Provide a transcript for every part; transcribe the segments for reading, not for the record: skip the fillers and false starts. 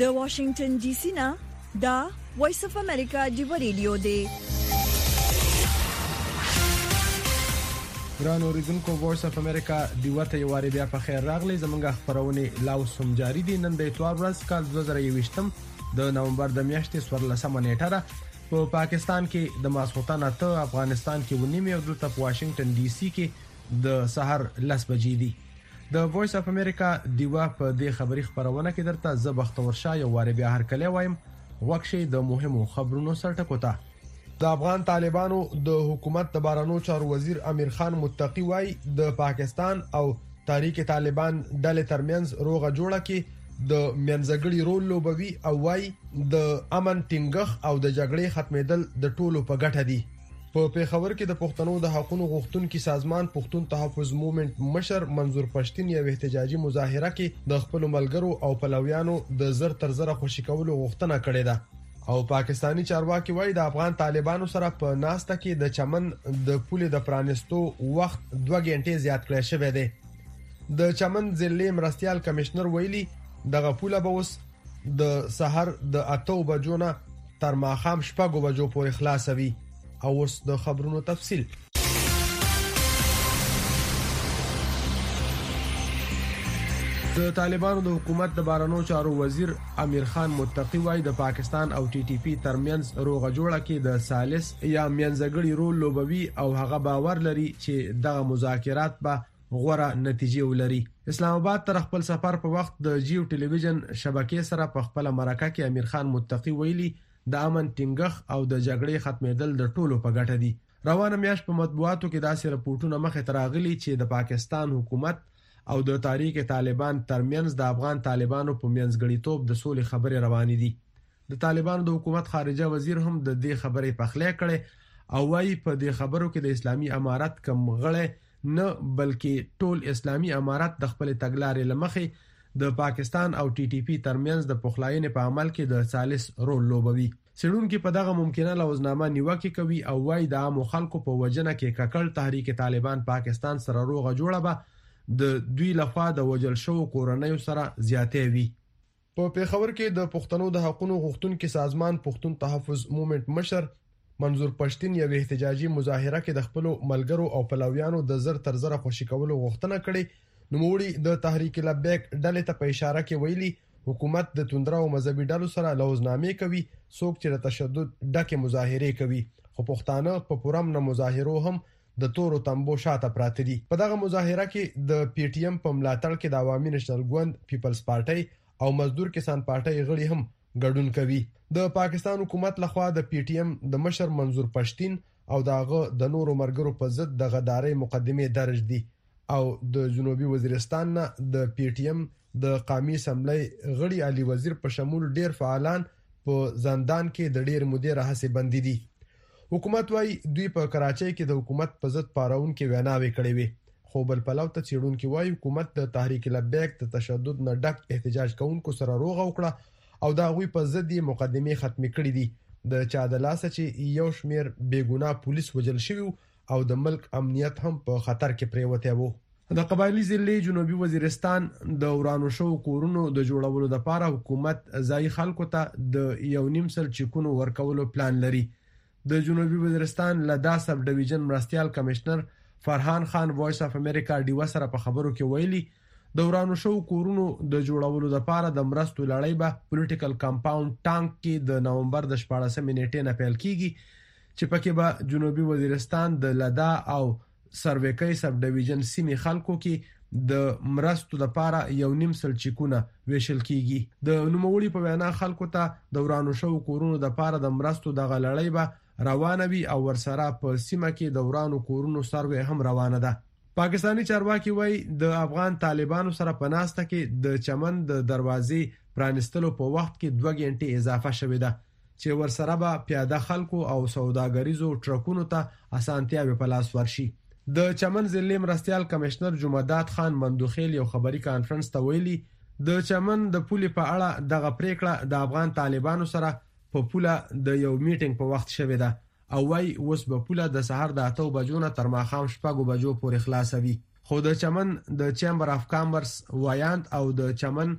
د واشنگټن ډي سي نه دا وایس اف امریکا دی ریډیو دی. ګران اوریدونکو وایس اف امریکا دی ورته یو واری بیا په خیر راغلی. زمونږ خبرونه لاو سم جاری دي. نن د اتوار ورځ کال 2021 د نومبر د میاشتې 14 نیټه ده. په پاکستان کې د ماسخوتن اته، افغانستان کې ونیمه او دلته په واشنگټن ډي سي کې د سحر 10 بجې دي. د وایس اف امریکا دیوا په دې خبری خبرونه کې درته زبختور شاه یو واری بیا هر کله وایم وکشي د مهمو خبرونو سرټکوتا. د افغان طالبانو د حکومت د بارانو چارو وزیر امیر خان متقی وای د پاکستان او تحریک طالبان ډلې ترمنځ روغه جوړه کې د منځګړي رول لوبوي او وای د امن ټینګښ او د جګړې ختمېدل د ټولو په ګټه دي. په پیښور کې د پښتنو د حقوقو غوښتونکو سازمان پښتون تحفظ موومېنټ مشر منظور پښتين یو احتجاجي مظاهره کې د خپل ملګرو او پلویانو د زر تر زره خوشی کولو غوښتنه کړې ده. او پاکستانی چارواکي وایي د افغان طالبانو سره په ناسته کې د چمن د پولې د پرانستو وخت 2 غنټې زیات کړی شوی دی. د چمن ضلع مرستيال کمشنر ویلي دغه پوله به اوس د سحر د 8 بجو نه تر ماښام 6 بجو پورې خلاصوي. او اوس د خبرونو تفصیل. د طالبانو د حکومت د بارانو چارو وزیر امیر خان متقی وای د پاکستان او ټي ټي پی ترمنځ روغه جوړه کې د ثالث یا منځګړي رول لوبوي او هغه باور لري چې دغه مذاکرات به غوړه نتیجه ولري. اسلام آباد تر خپل سفر په وخت د جیو ټلویزیون شبکې سره په خپل مرکه کې امیر خان متقی ویلي د امن ټینګښ او د جګړې ختمېدل د ټولو په ګټه دي. روانه میاشت په مطبوعاتو کې داسې راپورټونه مخې ته راغلي چې د پاکستان حکومت او د تحریک طالبان ترمنځ د افغان طالبانو په منځګړیتوب د سولې خبرې روانې دي. د طالبانو د حکومت خارجه وزیر هم د دې خبرې پخلی کړي او وايي په دې خبرو کې د اسلامي امارت کم غړي نه بلکې ټول اسلامي امارت د خپل تګلارې لمخې د پاکستان او ټي ټي پی ترمنځ د پخلاینې په عمل کې د ثالث رول لوبوي. سړونکو په دغه ممکنه لوزنامه نیوکه کوي او وايي د عام خلکو په وجنه کې ککړ تحریک طالبان پاکستان سره روغه جوړه به د دوی لخوا د وجل شو کورنۍ سره زیاتې وي. په پیښور کې د پښتنو د حقوقو غوښتونکو سازمان پښتون تحفظ موومېنټ مشر منظور پښتين یو احتجاجي مظاهره کې د خپل ملګرو او پلویانو د زر تر زره خوشی کولو غوښتنه کړې. نوموړي د تحریک لبیک ډلې ته په اشاره کې ویلي حکومت د توندرو مذهبي ډلو سره لوزنامې کوي څوک چې د تشدد ډکه مظاهره کوي خو پښتانه په پرم نه مظاهرو هم د تورو تنبو شاته پراته دي. په دغه مظاهره کې د پی ټی ایم په ملاتړ کې د عوامي نېشنل ګوند پیپلز پارټي او مزدور کسان پارټي غړي هم ګډون کوي. د پاکستان حکومت لخوا د پی ټی ایم د مشر منظور پښتين او دغه د نورو مرګرو په ضد د غداري مقدمه درج دي او د جنوبي وزیرستان نه د پی ټی ایم د قومي اسمبلی غړي علي وزیر په شمول ډیر فعالان په زندان کې د ډیر مودې راهسي بندي دي. حکومت وايي دوی په کراچۍ کې د حکومت په ضد پاراون کې ویناوي کړې وي خو بل پلو ته چیرونکو وايي حکومت د تحریک لبیک د تشدد نه ډک احتجاج کوونکو سره روغه وکړه او دا غوي په ضد مقدمه ختمه کړې دي. د چا د لاسه چې یو شمیر بیګونا پولیس وجل شوی او د ملک امنیت هم په خطر کې پریوته وو. د قبایلی ضلع جنوبي وزیرستان د ورانو شو کورونو د جوړولو لپاره حکومت ځای خلکو ته د 1.5 سل چکونو ورکولو پلان لري. د جنوبي وزیرستان لدا سب ډیویژن مرستيال کمشنر فرحان خان وایس اف امریکا ډیوا سره په خبرو کې ویلي د ورانو شو کورونو د جوړولو لپاره د مرستو لړۍ به پولیټیکل کمپاوند ټانک کې د نومبر د 14 نیټې نه پیل کیږي چې پکې به جنوبي وزیرستان د لدا او سرویکي سب ډیویژن سیمې خلکو کې د مرستو لپاره 1.5 سل چکونه ویشل کیږي. د نوموړي په وینا خلکو ته د ورانو شو کورونو لپاره د مرستو د غلړۍ به روانه وي او ورسره په سیمه کې د ورانو کورونو سروې هم روانه ده. پاکستانی چارواکي وایي د افغان طالبانو سره په ناسته کې د چمن د دروازې پرانستلو په وخت کې 2 غنټې اضافه شوې ده چې ورسره به پیاده خلکو او سوداګریزو ټرکونو ته اسانتیاوي په لاس ورشي. د چمن ضلع مرستيال کمشنر جمعداد خان مندوخیل یو خبري کانفرنس ته ویلي د چمن د پولې په اړه دغه پریکړه د افغان طالبانو سره په پوله د یو میټینګ په وخت شوه ده او وايي اوس په پوله د سحر د 8 بجو نه تر ماښام 6 بجو پورې خلاصوي. خو د چمن د چیمبر اف کامرس وایانت او د چمن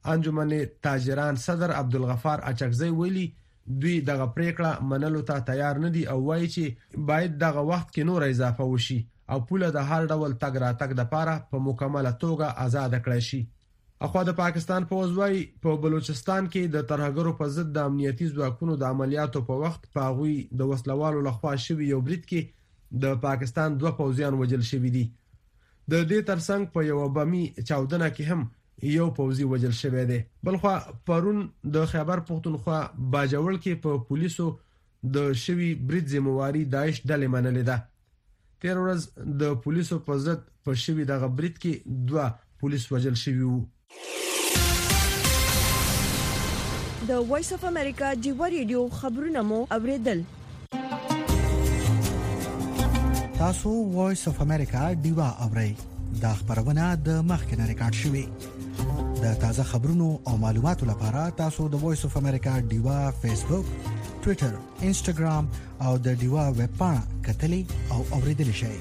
انجمن تاجران صدر عبدالغفار اچکزی ویلي دوی دغه پریکړه منلو ته تیار نه دي او وایي چې باید دغه وخت کې نور اضافه وشي او پوله د هر ډول تګ راتګ لپاره په مکمله توګه آزاد کړی شي. اخوا د پاکستان پوځ وايي په بلوچستان کې د ترهګرو په ضد د امنیتي ځواکونو د عملیاتو په وخت په غوي د وسلوالو لخوا شوی یو برید کې د پاکستان 2 پوځیان وژل شوی دي. د دې ترڅنګ په یو بمي چاودنه کې هم یو پوځي وژل شوی دی. بلخوا پرون د خیبر پختونخوا باجوړ کې په پولیسو د شوی برید ذمہواری داعش ډلې منلې ده. تیر ورځ د پولیسو په ضد په شوی دغه برید کې 2 پولیس وژل شوی وو. د وایس اف امریکا جیو ریډیو خبرونه مو اوریدل. تاسو وایس اف امریکا دیوا اورئ. دا خبرونه د مخکنه ریکارډ شوې. د تازه خبرونو او معلوماتو لپاره تاسو د وایس اف امریکا دیوا فیسبوک، ټوئیټر، انسټاګرام او د دیوا ویب پاڼه کتلې او اوریدل شئ.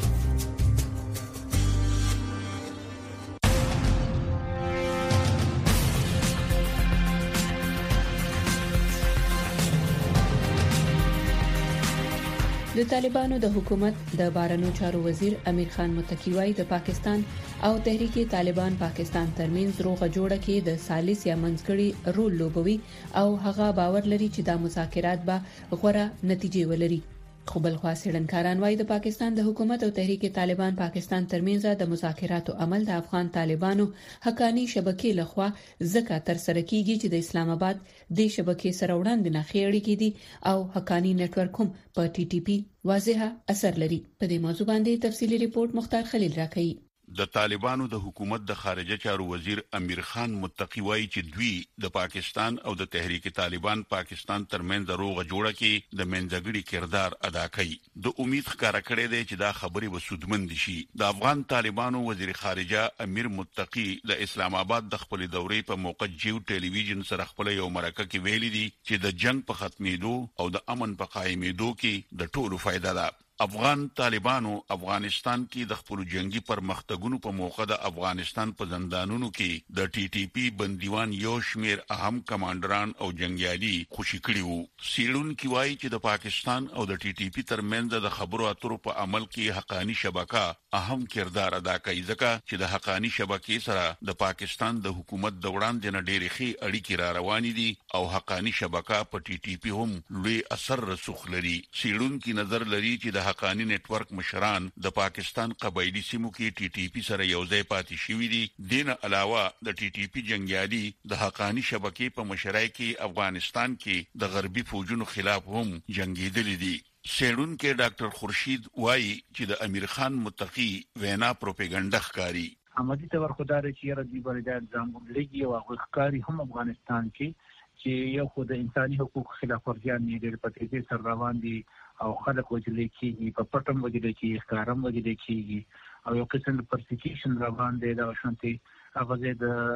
د طالبانو د حکومت د بهرنیو چارو وزیر امیر خان متقی وايي د پاکستان او تحریک طالبان پاکستان ترمنځ روغه جوړه کې د ثالث یا منځګړي رول لوبوي او هغه باور لري چې دا مذاکرات به غوره نتیجې ولري. خو بل خوا سړنکاران وايي د پاکستان د حکومت او تحریک طالبان پاکستان ترمنځ د مذاکراتو عمل د افغان طالبانو حقانی شبکې لخوا ځکه تر سره کیږي چې د اسلام آباد د شبکې سره وړاندې نه خېړې کیدي او حقانی نت ورک هم په ټي ټي پی واضحه اثر لري. په دې موضوع باندې تفصیلی ریپورت مختار خلیل راکړي. د طالبانو د حکومت د خارجه چارو وزیر امیر خان متقی وايي چې دوی د پاکستان او د تحریک طالبان پاکستان ترمنځ روغه جوړه کې د منځګړي کردار ادا کوي. د امید ښکارا کړی دی چې دا خبرې وسودمند شي. د افغان طالبانو وزیر خارجه امیر متقی د اسلام آباد د خپل دورې په موقع جیو ټلویزیون سره خپل یو مرکه کې ویلي دي چې د جنگ په ختمېدو او د امن په قائمېدو کې د ټولو فائدہ ده. افغان طالبانو افغانستان کې د خپل جنگي پرمختګونو په موخه د افغانستان په زندانونو کې د ټي ټي پی بندیوان یو شمیر اهم کمانډران او جنگیالي خوشي کړي وو. سیلون کی وایي چې د پاکستان او د ټي ټي پی ترمنځ د خبرو اترو په عمل کې حقانی شبکه اهم کردار ادا کوي ځکه چې د حقانی شبکې سره د پاکستان د حکومت د وړاندې نه ډېرې ښې اړیکې را روانې دي او حقانی شبکه په ټي ټي پی هم لوی اثر رسوخ لري. سیلون کی نظر لري چې د حقانی نت ورک مشران د پاکستان قبایلی سیمو کې ټي ټي پی سره یوځای پاتې شوي دي. دین علاوه د ټي ټي پی جنگیالي د حقانی شبکې په مشرۍ کې افغانستان کې د غربي فوجونو خلاف هم جنگیدلي دي. سیلون کې ډاکټر خورشید وایي چې د امیر خان متقی وینا پروپاګاندا ښکاری. عملی تور خدای چې را دی باندې ځان لګي او ښکاری هم افغانستان کې چې یو خو د انساني حقوق خلاف ورزیان نه لري په دې سر روان دي او خلک وجل کېږي په پټم وجل کېږي ښکارم وجل کېږي او یو قسم د پرسیکیوشن روان دی دا شانتي هغه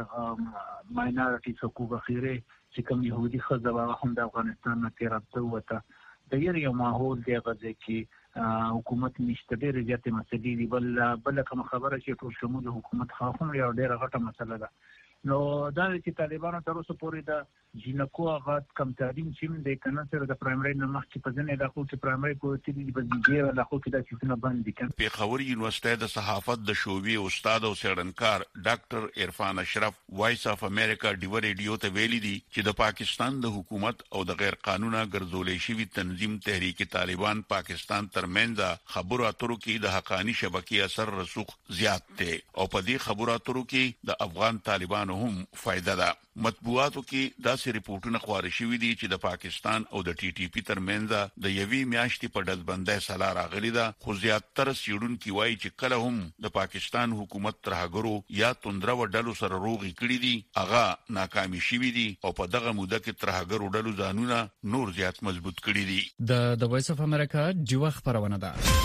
د ماینورټیز حقوق اخیره چې کوم يهودي خزبه هم د افغانستان نه تیرابته وته د یو ماحول دی غږی کې حکومت نشته ډېر زیاتې مسلې دي بل کوم خبره چې ټول شمول حکومت خاصم یو ډېر غټه مسله ده. نو دا چې طالبانو تر اوسه پورې د جنکو هغه کم تعلیم چې د کنه سره د پرایمري نه مخکې په ځنه د خو چې پرایمري کوټې دي په دې د خو کې د څه نه باندې کړي. په خبري یونیورسيټي د صحافت د شوبي استاد او سړنکار ډاکټر عرفان اشرف وایس اف امریکا ډیو ریډیو ته ویلي دي چې د پاکستان د حکومت او د غیر قانوني ګرځولې شوی تنظیم تحریک طالبان پاکستان ترمنځ خبرو اترو کې د حقانی شبکې اثر رسوخ زیات دی او په دې خبرو اترو کې د افغان طالبان هم فائدہ ده. مطبوعاتو کې داسې ریپورتونه خبري شوې دي چې د پاکستان او د ټي ټي پی ترمنځ د یوې میاشتې په ډزبندۍ سلا راغلي ده. خو زیاتره سیډونکو وایي چې کله هم د پاکستان حکومت ترهګرو یا توندرو ډلو سره روغي کړی دي هغه ناکامي شوي دي او په دغه موده کې ترهګرو ډلو ځانونه نور زیات مضبوط کړي دي. د وایس اف امریکا جیو خبرونه ده.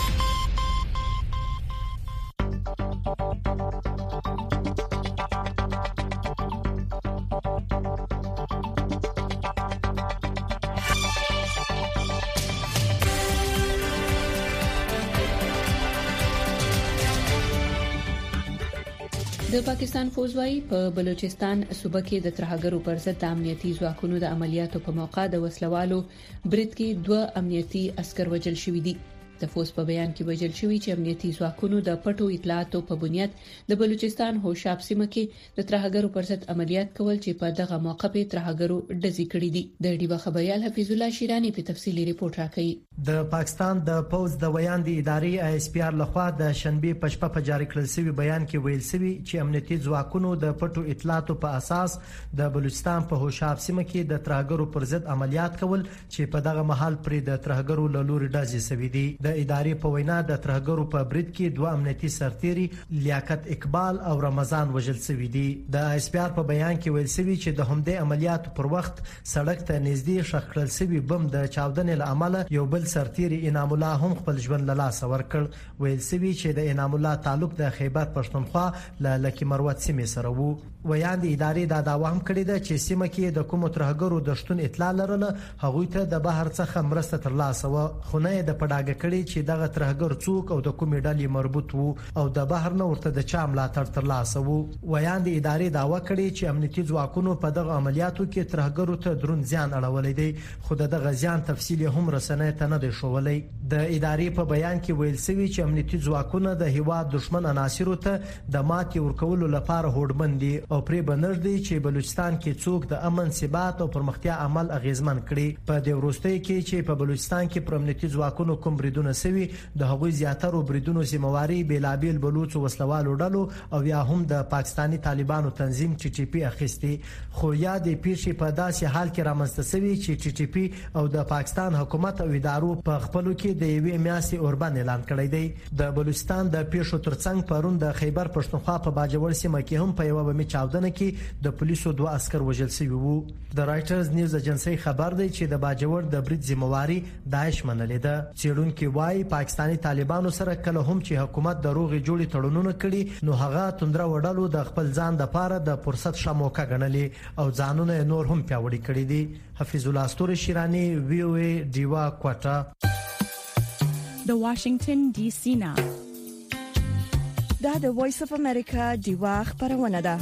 د پاکستان فوجوي په بلوچستان صوبه کې د ترهګرو پر ضد امنیتي ځواکونو د عملیاتو په موقع د وسلوالو برید کې 2 امنیتي عسكر وژل شوي دي. د فوج په بیان کې ویل شوی چې امنیتي ځواکونو د پټو اطلاعاتو په بنیاد د بلوچستان هوشاب سیمه کې د ترهګرو پر ضد عملیات کول چې په دغه موقع په ترهګرو ډزې کړې دي. د ډیوا خبريال حفیظ الله شیرانی په تفصیلی ریپورت راکړي. د پاکستان د پوز د ویاندې ادارې ISPR لخوا د شنبه په شپه په جاری کړل شوی بیان کې ویل شوی چې امنیتي ځواکونو د پټو اطلاعاتو په اساس د بلوچستان په هوشاب سیمه کې د ترهګرو پر ضد عملیات کول چې په دغه محل پر د ترهګرو له لوري ډزې شوې دي. د ادارې په وینا د ترهګرو په برید کې 2 امنیتي سرتیري لیاقت اقبال او رمضان وژل شوي دي. د ISPR په بیان کې ویل شوی چې د همدې عملیاتو پر وخت سړک ته نږدې شخړل شوی بم د چاودنې له امله یو بل سرتیري انعام الله هم خپل ژوند له لاسه ورکړ. ویل شوی چې د انعام الله تعلق د خیبر پښتونخوا له لکی مروت سیمې سره وو. ویاندې ادارې دا دعوا هم کړې ده چې سیمه کې د کوم ترهګرو د شتون اطلاع لرله هغوی ته د بهر څخه مرسته ترلاسه و، خو نه د پډاګه کړي چې دغه ترهګر څوک او د کومې ډلې مربوط وو او د بهر نه ورته د چا ملاتړ ترلاسه وو. ویاندې ادارې دعوا کړې چې امنیتي ځواکونو په دغه عملیاتو کې ترهګرو ته درون زیان اړولې دي، خو دغه زیان تفصیل هم رسنۍ ته نه دی ښوولی. د ادارې په بیان کې ویل شوی چې امنیتي ځواکونه د هیواد دشمن عناصرو ته د ماتې ورکولو لپاره هوډمن دي او پرې بنر دي چې بلوچستان کې څوک د امن ثبات او پرمختیا عمل اغیزمن کړي. په دې وروستۍ کې چې په بلوچستان کې پر امنیتي ځواکونو کوم بریدونه سوي د هغوی زیاتره بریدونو ذمہواری بیلابیل بلوچ وسلوالو ډلو او یا هم د پاکستانی طالبانو تنظیم TTP اخیستي. خو یا د پیښې په داسې حال کې رامنځته شوی چې TTP او د پاکستان حکومت او ادارو په خپلو کې د یوې میاشتې اوربند اعلان کړی دی. د بلوچستان د پیښو ترڅنګ پرون د خیبر پښتونخوا په باجوړ سیمه کې هم په یو بمي چاودنه کې د پولیسو 2 عسكر وژل شوي وو. د رائټرز نیوز ایجنسی خبر دی چې د باجوړ د برید ذمہواری داعش منلې ده. چیرونکو وايي پاکستانی طالبانو سره کله هم چې حکومت د روغې جوړې تړونونه کړي نو هغه توندره وډلو د خپل ځان د پاره د فرصت شموکه غنلې او ځانونه نور هم پیاوړي کړي دي. حفیظ الله استور شیرانی VOA ډیوا کوټه د واشنگټن DC نه دا د وایس اف امریکا ډیوا خبرونه ده.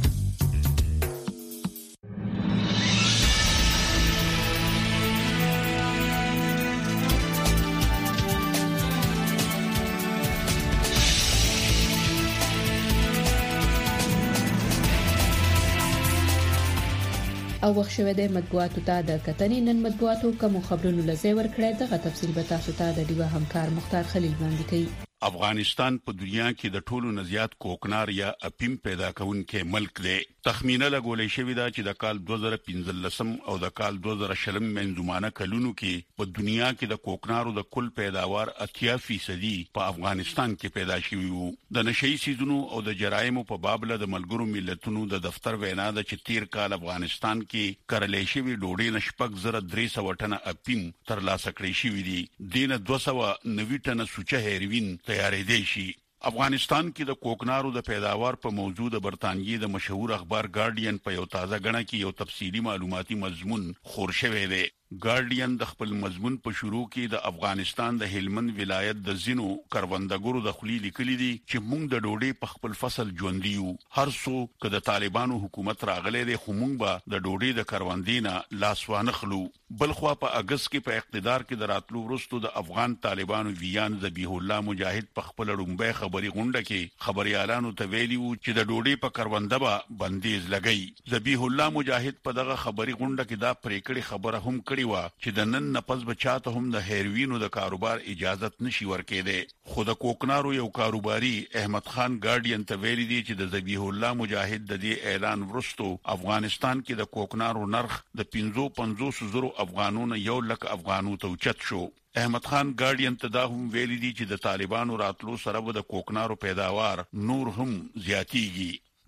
او وخت شوه د مطبوعاتو ته د کتنې نن مطبوعاتو کوم خبرونه لزی ورکړی دغه تفصیل به تاسو ته د ډیوا همکار مختار خلیل وړاندې کوي. افغانستان په دنیا کې د ټولو نزيات کوکنار یا اپیم پیدا کونکي ملک دی. تخمینه لګولې شوې ده چې د کال 2015 او د کال 2020 منځمانه کلونو کې په دنیا کې د کوکنارو د کل پیداوار 80% په افغانستان کې پیدا شوی وو. د نشئی سیزونو او د جرایمو په بابله د ملګرو ملتونو د دفتر وینا ده چې تیر کال افغانستان کې کرلې شوی ډوډۍ نشپک زره 300 ټنه اپیم تر لاسه کړی شوی دي. دینه 290 ټنه سوچه هیروین تیارې دي شي. افغانستان کې د کوکنارو د پیداوار په موضوع د برتانیې د مشهور اخبار ګارډین په یو تازه غړنه کې یو تفصیلی معلوماتي مضمون خور شوی دی. ګارډین د خپل مضمون په شروع کې د افغانستان د هلمند ولایت د زینو کروندګرو د خلی لیکلي دي چې موږ د ډوډۍ په خپل فصل ژوندۍ یو. هر څو که د طالبانو حکومت راغلی دی خو موږ به د ډوډۍ د کروندې لاس وانخلو. بلخوا په اگست کې په اقتدار کې د راتلو وروسته د افغان طالبانو ویان ذبیح الله مجاهد په خپل رومبه خبري غونډه کې خبريالانو ته ویلي وو چې د ډوډۍ په کرونده به بندیز لګي. ذبیح الله مجاهد په دغه خبري غونډه کې دا پریکړه خبره هم کړې و چې د نن نپس بچاته هم د هیروینو د کاروبار اجازه نشي ورکېده. خو د کوکنارو یو کاروباري احمد خان ګارډین ته ویلي دی چې د ذبیح الله مجاهد د دې اعلان وروسته افغانستان کې د کوکنارو نرخ د 55,000 افغانونو 1 لک افغانو ته اوچت شو. احمد خان ګارډین ته دا هم ویلي دی چې د طالبانو راتلو سره د کوکنارو پیداوار نور هم زیاتیږي.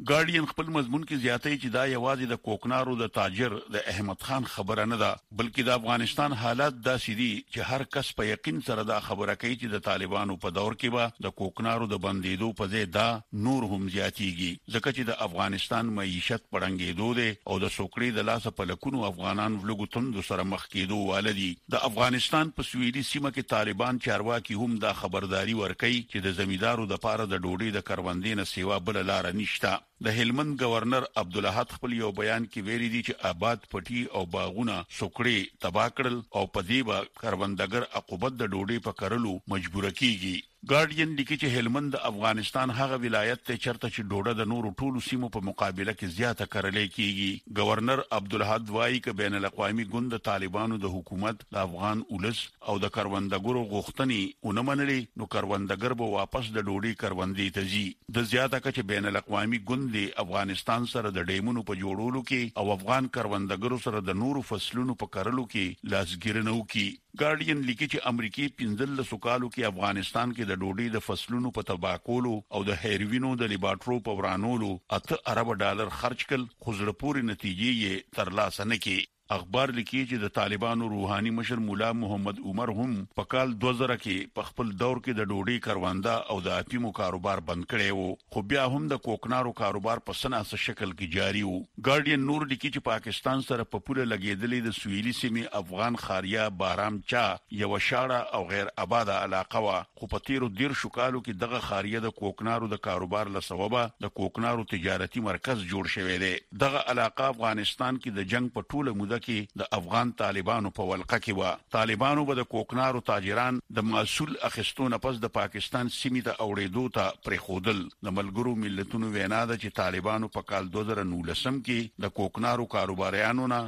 ګارډین خپل مضمون کې زیاتې چې دا یوازې د کوکنارو د تاجر د احمد خان خبره نه ده بلکې د افغانستان حالات داسې دي چې هر کس په یقین سره دا خبره کوي چې د طالبانو په دور کې به د کوکنارو د بندیدو په ځای دا نور هم زیاتیږي ځکه چې د افغانستان معیشت پړنګېدو دي او د سوکړې د لاسه په لکونو افغانان ولګو تند سره مخ کېدو والدي د افغانستان په سویلي سیمه کې طالبان چارواکي هم دا خبرداري ورکوي چې د زمیدارو د پاره د ډوډۍ د کروندې نه سیوا بل لار نشته د هلمند گورنر عبدالاحد خپل یو بیان کې ویلي دي چې آباد پټي او باغونه سوکړې تباہ کړل او په دې به کروندګر عقوبت د ډوډۍ په کرلو مجبور کیږي ګارډین لیکي چې هلمند د افغانستان هغه ولایت ته چرته چې ډوډۍ د نورو ټولو سیمو په مقابله کې زیاته کړلې کیږي گورنر عبدالاحد وایي چې بین الاقوامي ګوند طالبانو د حکومت د افغان ولس او د کروندګرو غوښتنې اونمنلې نو کروندګر به واپس د ډوډۍ کروندې ته ځي د زیاته کچ بین الاقوامي ګوند د افغانستان سره د ډیمونو په جوړولو کې او افغان کروندګرو سره د نورو فصلونو په کرلو کې لاسګیرنه وکړي ګارډین لیکي چې امریکای 15 کالو کې افغانستان کې د ډوډۍ د فصلونو په تباہ کولو او د هیروینو د لیبارټرو په ورانولو 8 ارب ډالر خرج کړل خو زړه پورې نتیجې یې ترلاسه نه کړې اخبار لیکي چې د طالبانو روحاني مشر مولا محمد عمر هم په کال 2000 کې په خپل دور کې د ډوډۍ کرواندا او د اپیمو کاروبار بند کړی وو خو بیا هم د کوکنارو کاروبار په سناسه شکل کې جاری وو ګارډین نور لیکي چې پاکستان سره په پوره لګیدلې د سویلي سیمې افغان خاریا بارام چا یو شاړه او غیر آباد علاقه وا خو په تیرو 10 کالو کې دغه خاریا د کوکنارو د کاروبار لسببه د کوکنارو تجارتي مرکز جوړ شوی دی دغه علاقه افغانستان کې د جنگ په ټوله موده کې د افغان طالبانو په ولقه کې و طالبانو به د کوکنارو تاجران د مسول اخستونه پس د پاکستان سیمې ته اوړېدو ته پرخودل د ملګرو ملتونو وینا ده چې طالبانو په کال 2019 کې د کوکنارو کاروباریانو نه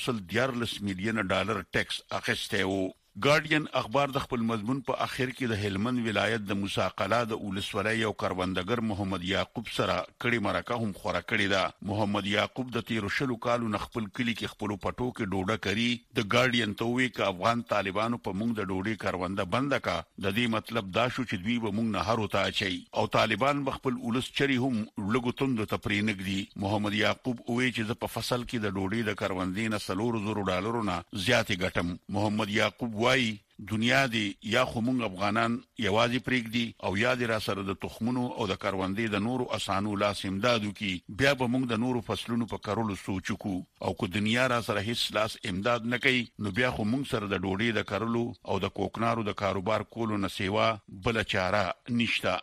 1.14 میلیون ډالر ټیکس اخیسته وو ګارډین اخبار د خپل مضمون په اخر کې د هلمند ولایت د مساقله د اولسوالۍ او کروندګر محمد یعقوب سره کړي مرکه هم خورا کړي ده محمد یعقوب د 13 کالو نه خپل کلی کې خپل پټو کې ډوډه کړي د ګارډین ته وی ک افغان طالبانو په موږ د ډوډۍ کرونده بند کا د دې مطلب دا شو چې دوی به موږ نه هرو ته اچي او طالبان خپل اولس چری هم لګو توند ته پرېنګدي محمد یعقوب وی چې په فصل کې د ډوډۍ د کروندې نه $100 نه زیاتې ګټم محمد یعقوب وای دنیا دی یا خو مونږ افغانان یوازې پریږدي او یا دی را سره د تخمونو او د کروندې د نورو اسانو لاس امدادو کی بیا به مونږ د نورو فصلونو په کارولو سوچو او کو دنیا را سره هیڅ لاس امداد نه کوي نو بیا خو مونږ سره د ډوډۍ د کارولو او د کوکنارو د کاروبار کولو نه سیوا بل چاره نشته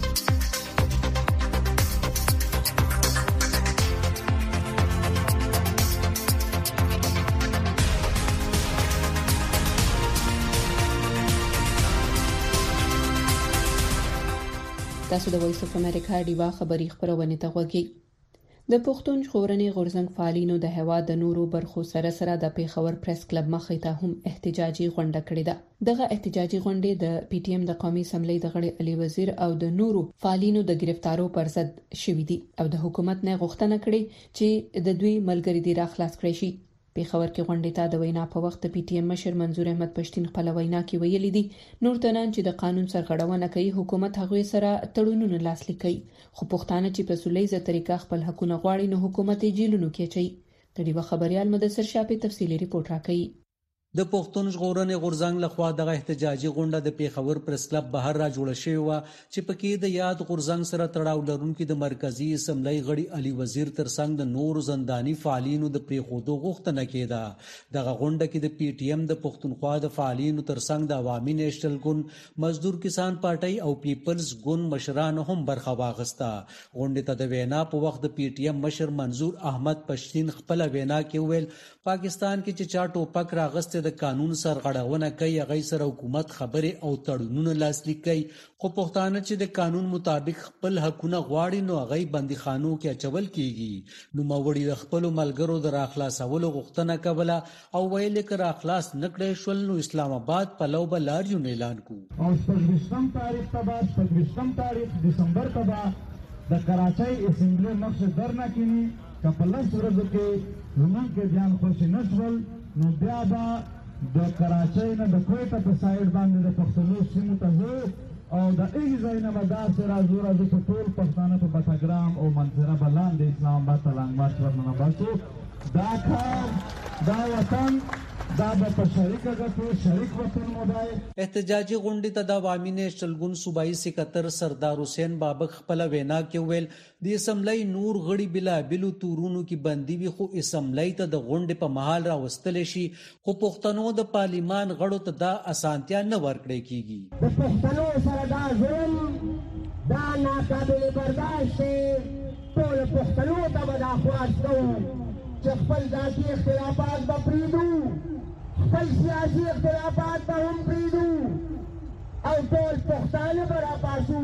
تاسو د وایس اف امریکا ډیوا خبری خبرونه ته غوږی د پښتون ژغورنې غورځنګ فعالینو د هوا د نورو برخو سره د پیښور پریس کلب مخې ته هم احتجاجي غونډه کړې ده دغه احتجاجي غونډه د پی ټی ایم د قومي اسمبلی د غړي علي وزیر او د نورو فعالینو د گرفتارو پر ضد شوې دي او د حکومت نه غوښتنه کړې چې د دوی ملګری دی را خلاص کړي شي پیښور کې غونډې ته د وینا په وخت پی ټی ایم مشر منظور احمد پښتين خپل وینا کې ویلي دي نور تنان چې د قانون سرغړونه کوي حکومت هغه سره تړونونه لاسلیک کوي خو پښتانه چې په سولېزه طریقه خپل حقونه غواړي نو حکومت یې جیلونو کې چي د دې خبريال مدثر شاپي تفصيلي ریپورت راکړي د پښتون ژغورنې غورځنګ لخوا دغه احتجاجي غونډه د پیښور پریس کلب بهر را جوړه شوې و چې پکې د یاد غورځنګ سره تړاو لرونکي د مرکزی اسمبلی غړي علي وزیر ترڅنګ د نور زنداني فعالینو د پریخودو غوښتنه کېده دغه غونډه کې د پی ټی ایم د پښتونخوا د فعالینو ترڅنګ د عوامي نیشنل ګوند مزدور کسان پارټي او پیپلز ګوند مشران هم برخه واغسته غونډه ته د وینا په وخت د پی ټی ایم مشر منظور احمد پښتين خپل وینا کې ویل پاکستان کې چې چا ټوپک راغسته د قانون سرغړونه کوي هغه سره حکومت خبره او تړونونه لاسلیک کوي خو پښتانه چې د قانون مطابق خپل حقونه غواړي نو هغه بنديخانو کې اچول کیږي نو موړي د خپل ملګرو د راخلاصولو غوښتنه کوله او ویل کې راخلاص نکړې شول نو اسلام آباد په لو بلاریو اعلان کو او 25 تاریخ تبا 25 تاریخ دسمبر تبا د کراچۍ اسمبلی مخ درنه کینی کپلس ورځو کې زمون کې بیان خوش نشول نو بیا با د کراچۍ نه د کوټه په سایډ باندې د پښتنو سیمو ته او د هغې ځای نه به داسې راځو په ټول پښتانه په بټګرام او منظره به لاندې اسلام آباد ته لانګ مارچ ورننه باسو. دا کار دا وطن دا به په شریکه ګټو شریک وطن مو دی. احتجاجي غونډې ته د عوامي نیشنل ګوند صوبایي سکرټر سردار حسین بابک خپل وینا کې ویل د اسمبلی نور غړي بلا بلو تورونو کې بندي وي خو اسمبلی ته د غونډې په محل راوستل شي خو پښتنو د پارلیمان غړو ته دا اسانتیا نه ورکړي کیږي. د پښتنو سره دا ظلم دا ناقابل برداشت دی. ټول پښتنو ته به دا خواست کوو چې خپل ذاتي اختلافات به پرېږدو، خپل سیاسي اختلافات به هم پرېږدو او ټول پښتانه به راپاڅو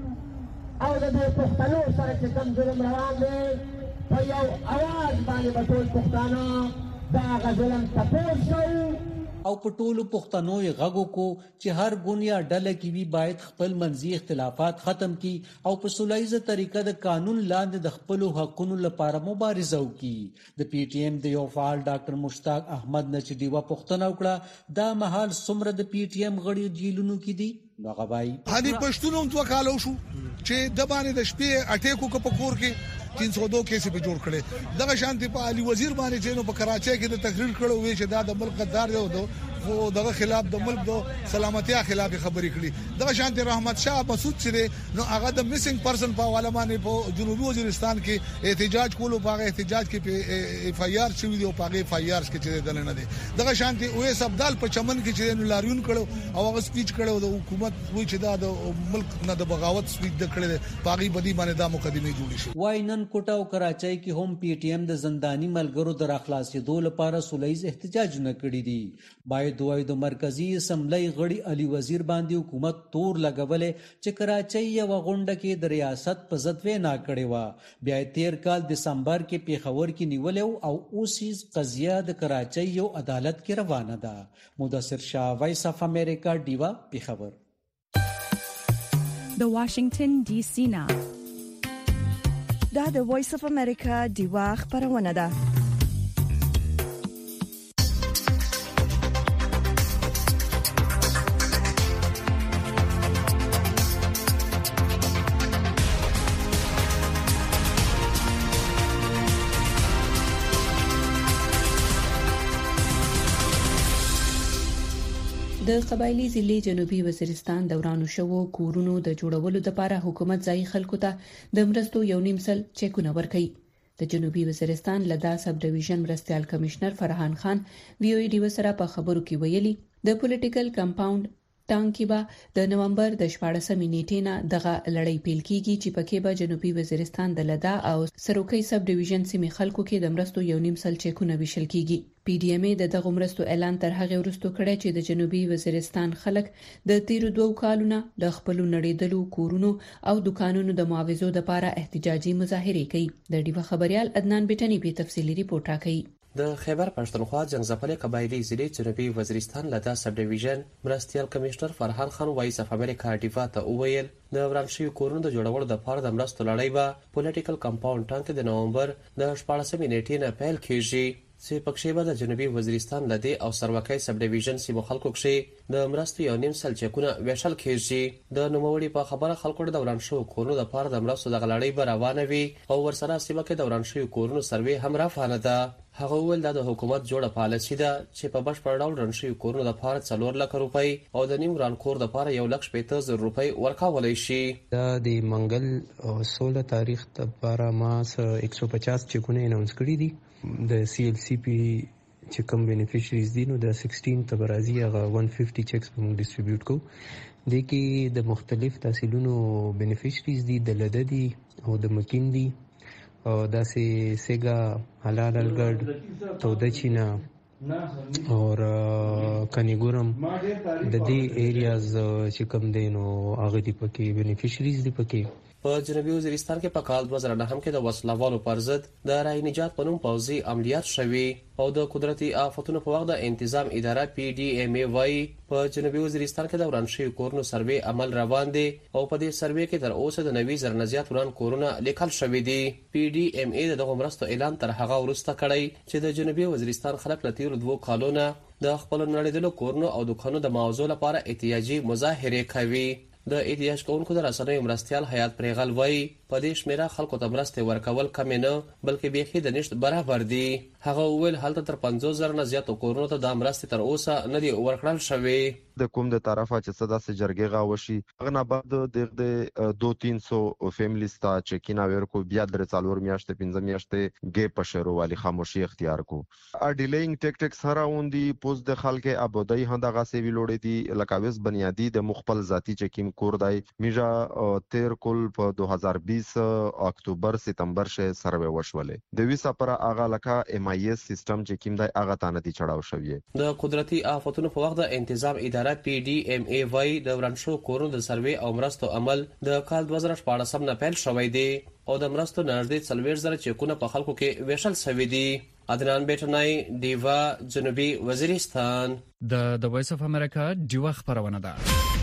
او د دې پښتنو سره چې کوم ظلم روان دی په یو اواز باندې به ټول پښتانه د هغه ظلم تپوس کوو او په ټولو پښتنو یې غږ وکړو چې هر ګوند یا ډله کې وي باید خپل منځي اختلافات ختم کړي او په سولهییزه طریقه د قانون لاندې د خپلو حقونو لپاره مبارزه وکړي. د پی ټی ایم د یو فعال ډاکټر مشتاق احمد نه چې ډیوه پوښتنه وکړه دا مهال څومره د پی ټی ایم غړي جیلونو کې دي نو هغه وایي هدي پښتون هم 2 کال شو چې د باندې د شپې اټیکو کو په کور کې 302 کیسې په جوړ کړي. دغه شانتي په علي وزیر باندې چې نو په کراچۍ کې د تقریر کړو وی چې دا د ملک غدار دی او دغه خلاف د ملک د سلامتیا خلاف خبرې کړي. دغه شانتي رحمت شاه مسعود چې نو هغه د میسنګ پرسن په حواله باندې په جنوبي وزیرستان کې احتجاج کولو په احتجاج کې په اف ای آر شوی دی او په اف ای آر کې چې دل نه دی. دغه شانتي اویس عبدال په چمن کې چې نو لاریون کړو او هغه سپیچ کړو د حکومت وی چې دا د ملک نه د بغاوت سپیچ د کړل پاغي بدی باندې دا مقدمه جوړی شي. واینن کوټه او کراچۍ کې هم پی ټی ایم د زنداني ملګرو د راخلاصېدو لپاره سولهییز احتجاجونه کړي دي. باید دوی د مرکزی اسمبلی غړي علي وزیر باندې حکومت تور لګولې چې کراچۍ یو غونډه کې د ریاست په ضد وینا کړې و. بیا 13 کال دسمبر کې پیښور کې نیولې او اوسیز قضیه د کراچۍ یو عدالت کې روانه ده. مدثر شاه، وایس اف امریکا، ډیوا، پیښور. د واشنگټن ډي سي نه دا د وایس اف امریکا ډیوا خبرونه ده. د قبایلی ضلع جنوبي وزیرستان دورانو شوو کورونو د جوړولو لپاره حکومت ځای خلکو ته د مرستو 1.5 سل چیکونه ورکړي. د جنوبي وزیرستان لدا سب ډیویژن مرستيال کمشنر فرحان خان وی او ډي سره په خبرو کې ویلي د پولیټیکل کمپاوند ټانکی با د نومبر د 14 نیټې نه دغه لړۍ پیل کیږي چې پکې به جنوبي وزیرستان د لدا او سروکي سب ډیویژن سیمې خلکو کې د مرستو 1.5 سل چیکونه ویشل کیږي. پی ډی ایم د دغه مرستو اعلان تر هغه وروسته کړی چې د جنوبي وزیرستان خلک د تیر 2 کالونو د خپل نړیدلو کورونو او دکانونو د معاوضو لپاره احتجاجي مظاهره کوي. د ډیوه خبريال عدنان بیٹنی په تفصیلی ریپورت راکړي. د خیبر پښتونخوا جنگزپلې قبایلی ضلع جنوبي وزیرستان لدا سب ډیویژن مرستيال کمشنر فرحان خان وایس اف امریکا ډیوا ته وویل د ورانشي کورونو د جوړولو لپاره د مرستو لړۍ به پولیټیکل کمپاوند ټانک د نومبر د 14 نیټې نه پیل کیږي چې پکښې به د جنوبي وزیرستان لدی او سروکي سب ډیویژن سیمو خلکو کې د مرستو 1.5 سل چیکونه ویشل کیږي. د نوموړي په خبره خلکو د ورانشي کورونو لپاره د مرستو د غلړۍ به روانه وي او ورسره سیمه کې د ورانشي کورونو سروې هم رافانه ده. هغه ول د حکومت جوړه پالیسي ده چې په بشپړ ډول رانشي کورونو لپاره 4 لک روپۍ او د نیم ران کور لپاره 1,50,000 روپۍ ورکولای شي. د منګل 16 تاریخ لپاره ما 150 چیکونه اناونس کړی دي. د سی ال سی پی چې کوم بینیفیشریز دي نو د 16 تبرازي هغه 150 چیکس موږ ډیسټریبیوټ کوو. د کې د مختلف تحصیلونو بینیفیشریز دي د لددي او د مکین دي او داسې سیګا حلال الګډ تودچینا اور کنیګورم د دې ایریاز چې کوم دي نو هغه دی پکې بینیفیشریز دی پکې. په جنوبي وزیرستان کې په کال 2009 کې د وسلوالو پر ضد د رای نجات په نوم پوځي عملیات شوي او د قدرتي آفتونو په وخت د انتظام اداره پی ډی ایم ای وايي په جنوبي وزیرستان کې د ورانشي کورونو سروې عمل روان دي او په دې سروې کې تر اوسه د 90,000 نه زیات وران کورونه لیکل شوي دي. پی ډی ایم ای دغه مرستو اعلان تر هغه وروسته کړی چې د جنوبي وزیرستان خلک له تیر 2 کالونو د خپل نړیدلو کورونو او دکانونو د معاوضو لپاره احتیاجي مظاهره کوي. د احتیاج کوونکو د رسنیو مرستيال حیات پریغل وایي په دې شمیره خلکو ته مرستې ورکول کم نه بلکې بیخي د نشټ برابر دي. هغه وویل هلته تر 50,000 نه زیاتو کورونو ته د مرستې تر اوسه نه دي ورکړل شوی. د کوم د طرفه چې صدا سي جرګه غاوشي هغه نه بعد د 2-300 فیملیز ته چکینا ورکو بیا در څالور میاشتې 15 میاشتې ګې پښرو والی خاموشي اختیار کو. ا ډیلینګ ټیکټکس هراوندي پوز د خلک ابودای هندغه سی ویلوړې دي لکاوس بنیادی د مخبل ذاتی چکیم کور دی میجا تیر کول په 2020 اکتوبر سپتمبر شه سروې وشولې د ویسا پر اغه لکه ام ای اس سیستم چې کیم دی اغه تانه دي چړاو شوی. د قدرتي آفتونو په وخت د انتظام اداره پی ډی ام ای وای د ورانشو کورونو د سروې او مرستو عمل د کال 2014 نه پیل شوی دی او د مرستو نږدې 40,000 چکونه په خلکو کې ویشل شوی دي. عدنان بیٹنای دیوا جنوبي وزیرستان. د وایس اف امریکا دیوا خبرونه ده.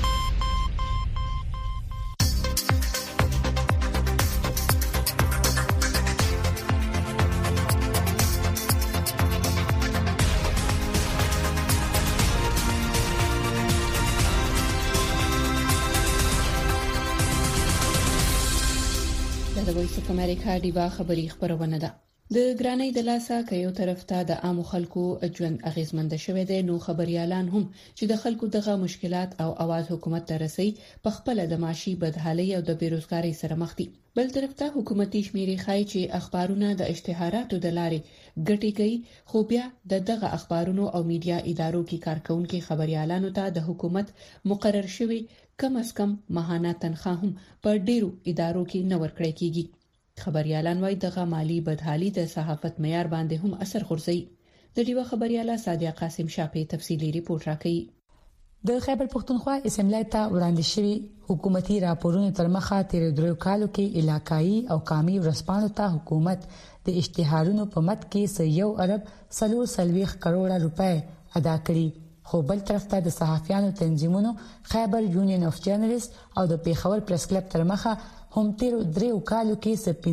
د وایس اف امریکا دیوا خبری خبرونه ده. د ګرانۍ د لاسه که یو طرف ته د عامو خلکو ژوند اغیزمند شوی دی نو خبريالان هم چې د خلکو دغه مشکلات او आवाज حکومت ته رسي په خپل د معاشي بدحالي او د بیروزګاری سره مخ دي. بل طرف ته حکومتي شمیرې ښایي چې اخبارونه د اشتهاراتو د لارې ګټي کوي خو بیا دغه اخبارونو او میډیا ادارو کې کارکونکو خبريالانو ته د حکومت مقرر شوی کم از کم ماهانه تنخواه هم په ډیرو ادارو کې نه ورکړی کیږي. خبريالان وايي دغه مالی بدحالي د صحافت معیار باندې هم اثر غورځي. د دیوه خبرياله صادق قاسم شاپي تفصيلي ریپورت راکړي. د خیبر پختونخوا اسمبلی ته وړاندې شوی حکومتي راپورونو تر مخه تیر درو کالو کې علاقايي او قومي ورسپانو ته حکومت د اشتهارونو په مت کې 1 ارب 340 کروڑ روپے ادا کړي. خو بل طرف ته د صحافیانو تنظیمونو خیبر یونین اف جرنالست او د پیښور پریس کلب تر مخه هم تیر دریو کالو کې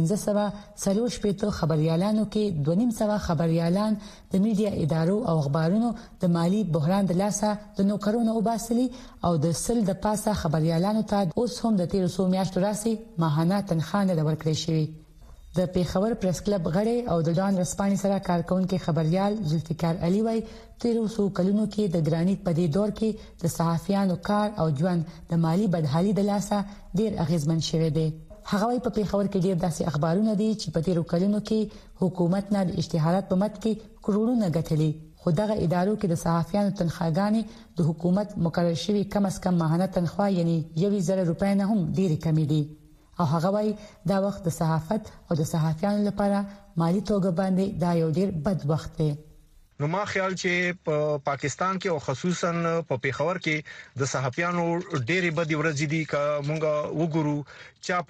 1540 خبريالانو کې 250 خبريالان د میډیا ادارو او اخبارونو د مالی بحران د لاسه د نوکرونو وباسلي او د سل د پاسه خبريالانو ته اوس هم د 1300 میاشتو راسي ماهانه تنخواه نه ورکړي شوی. د پیښور پریس کلب غړي او د ډان رسپاني سره کارکونکو خبريال ذوالفقار علي وای 1300 کلونو کې د ګرانیټ په دې دور کې د صحافیانو کار او ژوند د مالی بدحالي د لاسه ډیر اغیزمن شوی دی. هغه په پیښور کې ډیر داسې اخبارونه دي چې په تیرو کلونو کې حکومت نه د اشتهارات په مت کې کروڑونه ګټلي خو دغه ادارو کې د صحافیانو تنخواګانې د حکومت مقرر شوی کم از کم ماهانه تنخواه یعنی 1,000 روپۍ نه هم ډیر کم دي. او هغه وای دا وخت د صحافت او د صحافیانو لپاره مالی توګه باندې دا یو ډیر بد وخت دی. نو ما خیال چې په پاکستان کې او خصوصا په پیښور کې د صحافیانو ډېری بدی ورځې دي که مونږ وګورو چا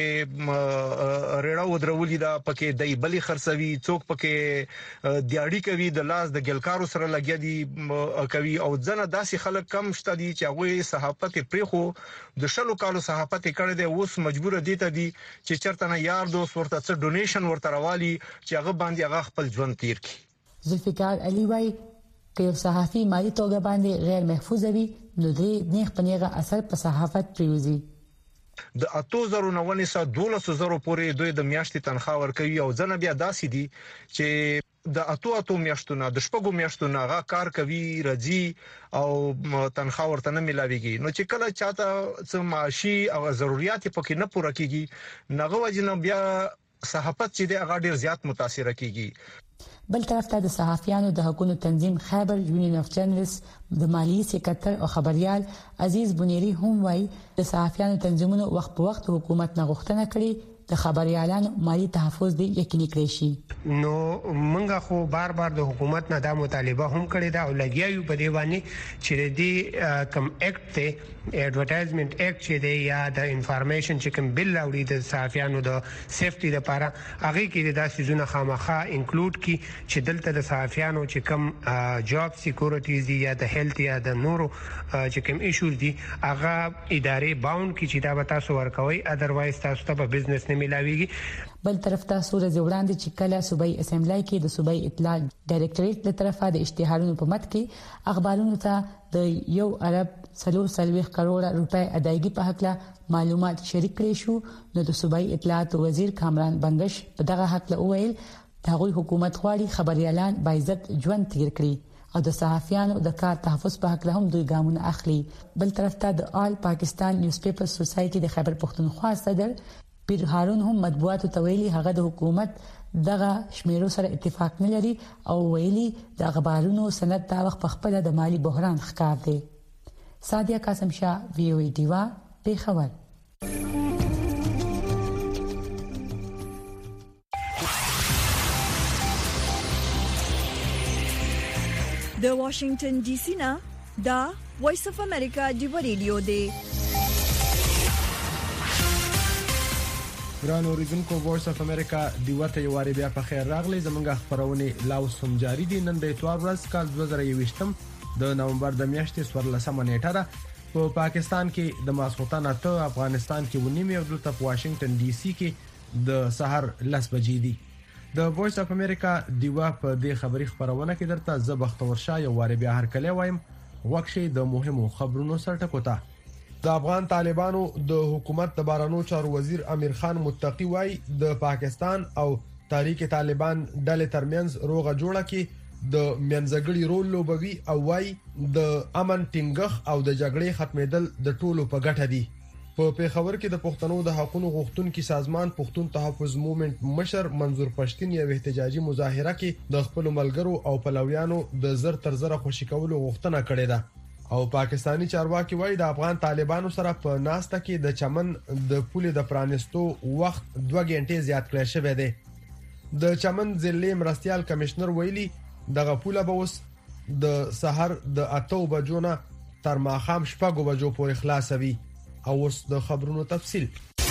پکې ریړه ودرولې دا پکې دای بلی خرڅوي څوک پکې دیاړي کوي د لاس د ګلکارو سره لګیا دي کوي او ځنه داسې خلک کم شته دي چې هغه صحافت پرېخو د شلو کالو صحافت کړي دي اوس مجبور دي ته دي چې چرته نه یار دوست ورته څه ډونیشن ورته راوالي چې هغه باندې هغه خپل ژوند تیر کړي. ذوالفقار علي وای که یو صحافي مالی توګه باندې غیر محفوظ وي نو دې نیغ پنیغه اثر په صحافت پریوزي. د 8,000 پورې دوی د میاشتې تنخواه ورکوي او ځنه بیا داسې دي چې د 8 میاشتونو د شپږو میاشتونو هغه کار کوي رځي او تنخواه ورته نه ملاويږي. نو چې کله چاته څه معاشي او ضرورت پکې نه پوره کیږي نغه وجنه بیا صحافت چې د هغه ډیر زیات متاثر کیږي. بل طرف ته د صحافیانو د حقوقو تنظیم خیبر یونین اف جرنالست د مالی سکرټر او خبريال عزیز بنيري هم وای د صحافیانو تنظیمونو وخت په وخت حکومت نه غوښتنه کړي د خبريالانو مالی تحفظ دی یقیني کړی شي. نو منګه خو بار د حکومت نه د مطالبه هم کړی دا او لګیایو په دی باندې چې د کم اکټ ته ایڈورټایزمنت اکټ چې دی یا د انفارمیشن چې کوم بل راوړي د صحافیانو د سیفټي لپاره هغه کې د سيزونه خامخا انکلود کی چې دلته د صحافیانو چې کوم جاب سکیورټیز دی یا د هیلث یا د نورو چې کوم ایشوز دي هغه ادارې باوند کی چې دا به تاسو ورکوي اذروایز تاسو ته په بزنس نه ملاويږي. بل طرف ته سورج وړاندې چې کله صوبایي اسمبلی کې د صوبایي اطلاع ډایریکټریټ له طرفه د اشتهارونو په مت کې اخبارونو ته د 1 ارب 340 کروڑ روپے ادایګي په حق له معلومات شریک کړي شو. نو د صوبایي اطلاعات وزیر کامران بنگش په دغه حق له ویل دغه حکومت غواړي خبريالان باعزت ژوند تیر کړي او د صحافیانو د کار تحفظ په حق له هم دوی ګامونه اخلي. بل طرف ته د آل پاکستان نیوز پیپر سوسایټي د خیبر پختونخوا صدر پیر هارون هم مطبوعاتو ته ویلي هغه د حکومت دغه شمیرو سره اتفاق نه لري او ویلي د اخبارونو سند دا وخت په خپل د مالی بحران ښکار دی. سادیا قاسم شاه وی او ای ډیوا پیښور. د واشنگټن ډي سي نه دا وایس اف امریکا دی ریډیو دی. ګران اوریدونکو وایس اف امریکا دی وته یو واری بیا په خیر راغلی. زمونږ خبرونه لا اوس هم جاری دي. نن د اتوار ورځ کال 2021 د نومبر د میاشتې 14 نیټه ده. په پاکستان کې د ماسخوتان اته، افغانستان کې ونیمه او دلته په واشنگټن ډي سي کې د سحر 10 بجې دي. د وایس اف امریکا دیوا په دې خبري خبرونه کې درته زبختور شاه یو واری بیا هر کله وایم وکشي د مهمو خبرونو سرټکوتا. د افغان طالبانو د حکومت د بارانو چارو وزیر امیر خان متقی وای د پاکستان او تحریک طالبان ډلې ترمنځ روغه جوړه کې د منځګړي رول لوبوي او وای د امن ټینګښ او د جګړې ختمېدل د ټولو په ګټه دي. په پیښور کې د پښتنو د حقوقو غوښتونکو سازمان پښتون تحفظ موومېنټ مشر منظور پښتين یو احتجاجي مظاهره کې د خپل ملګرو او پلویانو د زر تر زره خوشی کولو غوښتنه کړې ده. او پاکستانی چارواکي وایي د افغان طالبانو سره په ناسته کې د چمن د پولې د پرانستو وخت 2 غنټې زیات کړی شوی دی. د چمن ضلع مرستيال کمشنر ویلي دغه پوله به اوس د سحر د 8 بجو نه تر ماښام 6 بجو پورې خلاصوي. او اوس د خبرونو تفصیل.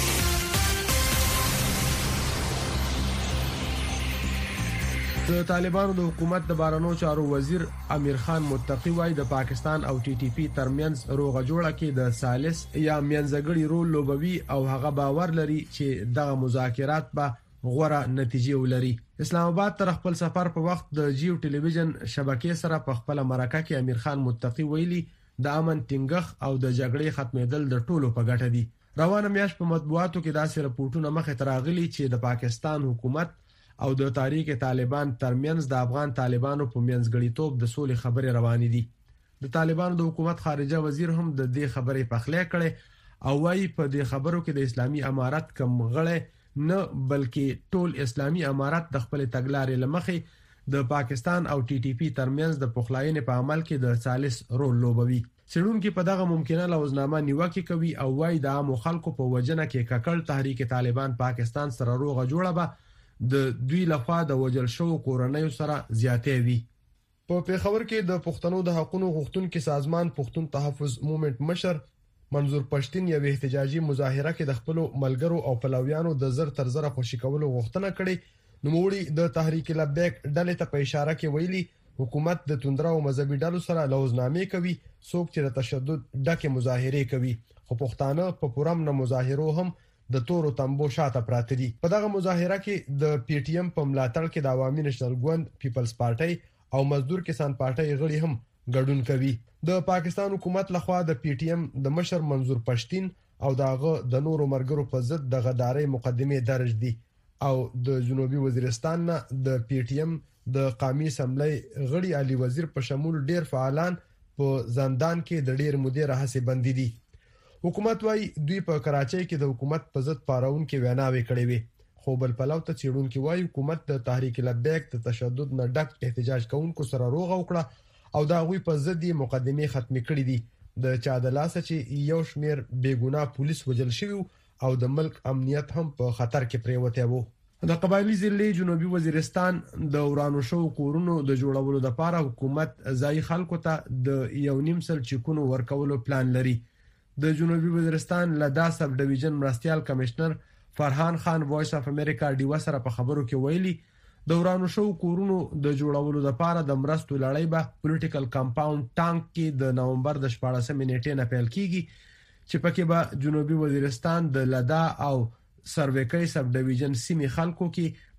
د طالبانو د حکومت د بارانو چارو وزیر امیر خان متقی وای د پاکستان او ټي ټي پی ترمنځ روغه جوړه کې د ثالث یا منځګړي رول لوبوي او هغه باور لري چې دغه مذاکرات به غوړه نتیجه ولري. اسلام آباد تر خپل سفر په وخت د جیو ټلویزیون شبکې سره په خپل مرکه کې امیر خان متقی ویلي د امن ټینګښ او د جګړې ختمېدل د ټولو په ګټه دي. روانه میاشت په مطبوعاتو کې داسې راپورټونه مخې ته راغلي چې د پاکستان حکومت او د تحریک طالبان ترمنځ د افغان طالبانو په منځګړیتوب د سولې خبرې روانې دي. د طالبانو د حکومت خارجه وزیر هم د دې خبرې پخلی کړي او وايي په دې خبرو کې د اسلامي امارت کم غړي نه بلکې ټول اسلامي امارت د خپل تګلارې لمخې د پاکستان او ټي ټي پی ترمنځ د پخلاینې په عمل کې د ثالث رول لوبوي. سړونکو په دغه ممکنه لوزنامه نیوکه کوي او وايي د عام خلکو په وجنه کې ککړ تحریک طالبان پاکستان سره روغه جوړه به د دوی لخوا د وجل شو کورنۍ سره زیاتې وي. په پیښور کې د پښتنو د حقوقو غوښتونکو سازمان پښتون تحفظ موومېنټ مشر منظور پښتين یو احتجاجي مظاهره کې د خپل ملګرو او پلویانو د زر تر زره خوشی کولو غوښتنه کړې. نوموړي د تحریک لبیک ډلې ته په اشاره کې ویلي حکومت د توندرا او مذهبي ډلو سره لوزنامې کوي څوک چې د تشدد ډکه مظاهره کوي خو پښتانه په پورم نه مظاهرو هم د تورو تنبو شاته پراته دي. په دغه مظاهره کې د پی ټی ایم په ملاتړ کې د عوامي نېشنل ګوند پیپلز پارټي او مزدور کسان پارټي غړي هم ګډون کوي. د پاکستان حکومت لخوا د پی ټی ایم د مشر منظور پښتين او دغه د نورو مرګرو په ضد د غداري مقدمه درج دي او د جنوبي وزیرستان نه د پی ټی ایم د قومي اسمبلی غړي علي وزیر په شمول ډیر فعالان په زندان کې د ډیر مودې راهسي بندي دي. حکومت وايي دوی په کراچۍ کې د حکومت په ضد پاراون کې ویناوي کړې وي خو بل پلو ته چیرونکو وايي حکومت د تحریک لبیک د تشدد نه ډک احتجاج کوونکو سره روغه وکړه او دا غوي په ضد مقدمه ختم کړې دي. د چا د لاس چې یو شمیر بیګناه پولیس وجل شوی او د ملک امنیت هم په خطر کې پریوته وو. د قبایلی ضلع جنوبي وزیرستان د ورانو شو کورونو د جوړولو لپاره حکومت ځای خلکو ته د 1.5 چکونو ورکولو پلان لري. د جنوبي وزیرستان لدا سب ډیویژن مرستيال کمشنر فرحان خان وایس اف امریکا ډیوا سره په خبرو کې ویلي د ورانو شو کورونو د جوړولو لپاره د مرستو لړۍ به پولیټیکل کمپاوند ټانک کې د نومبر د 14 نیټې نه پیل کیږي چې پکې به جنوبي وزیرستان د لدا او سرویکي سب ډیویژن سیمې خلکو کې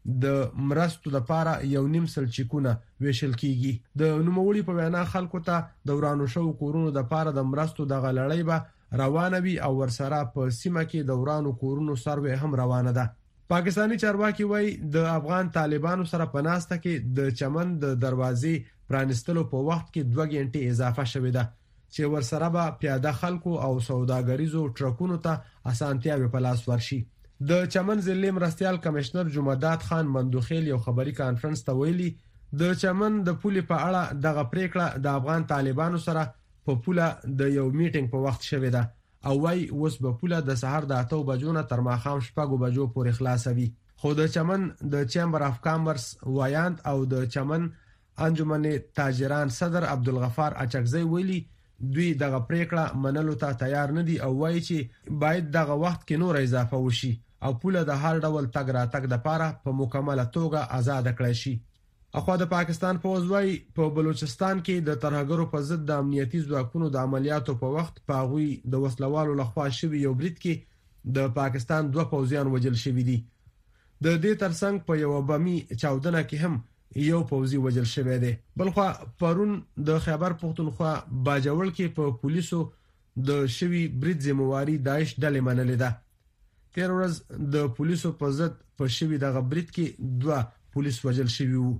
د مرستو لپاره 1.5 چیکونه ویشل کیږي. د نوموړي په وینا خلکو ته د ورانو شو کورونو لپاره د مرستو د غلړۍ به روانه وي او ورسره په سیمه کې د ورانو کورونو سروې هم روانه ده. پاکستانی چارواکي وایي د افغان طالبانو سره په ناسته کې د چمن د دروازې پرانستلو په وخت کې 2 غنټې اضافه شوې ده چې ورسره به پیاده خلکو او سوداګریزو ټرکونو ته اسانتیاوي په لاس ورشي. د چمن ضلع مرستيال کمشنر جمعداد خان مندوخیل یو خبري کانفرنس ته ویلي د چمن د پولې په اړه دغه پریکړه د افغان طالبانو سره په پوله د یو میټینګ په وخت شوې ده او وايي اوس په پوله د سحر د 8 بجو نه تر ماښام 6 بجو پورې خلاصوي. خو د چمن د چیمبر اف کامرس وایاند او د چمن انجمن تاجران صدر عبدالغفار اچکزی ویلي دوی دغه پریکړه منلو ته تیار نه دي او وايي چې باید دغه وخت کې نور اضافه وشي او پوله د هر ډول تګ راتګ لپاره په مکمله توګه آزاد کړی شي. اخوا د پاکستان پوځ وايي په بلوچستان کې د ترهګرو په ضد د امنیتي ځواکونو د عملیاتو په وخت په غوي د وسلوالو لخوا شوی یو برید کې د پاکستان 2 پوځیان وژل شوی دي. د دې ترڅنګ په یو بمي چاودنه کې هم یو پوځي وژل شوی دی. بلخوا پرون د خیبر پختونخوا باجوړ کې په پولیسو د شوی برید ذمہواری داعش ډلې منلې ده. تیر ورځ د پولیسو په ضد په شوی دغه برید کې 2 پولیس وژل شوی وو.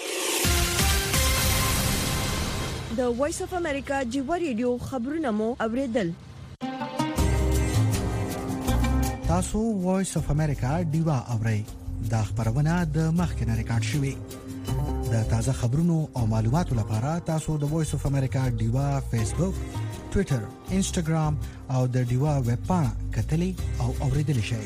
د وایس اف امریکا جیو ریډیو خبرونه مو اوریدل. تاسو وایس اف امریکا دیوا اورئ. دا خبرونه د مخکنه ریکارډ شوی. د تازه خبرونو او معلوماتو لپاره تاسو د وایس اف امریکا دیوا فیسبوک، ټوئیټر، انسټاګرام او د دیوا ویب پاڼه کتلی او اوریدلی شئ.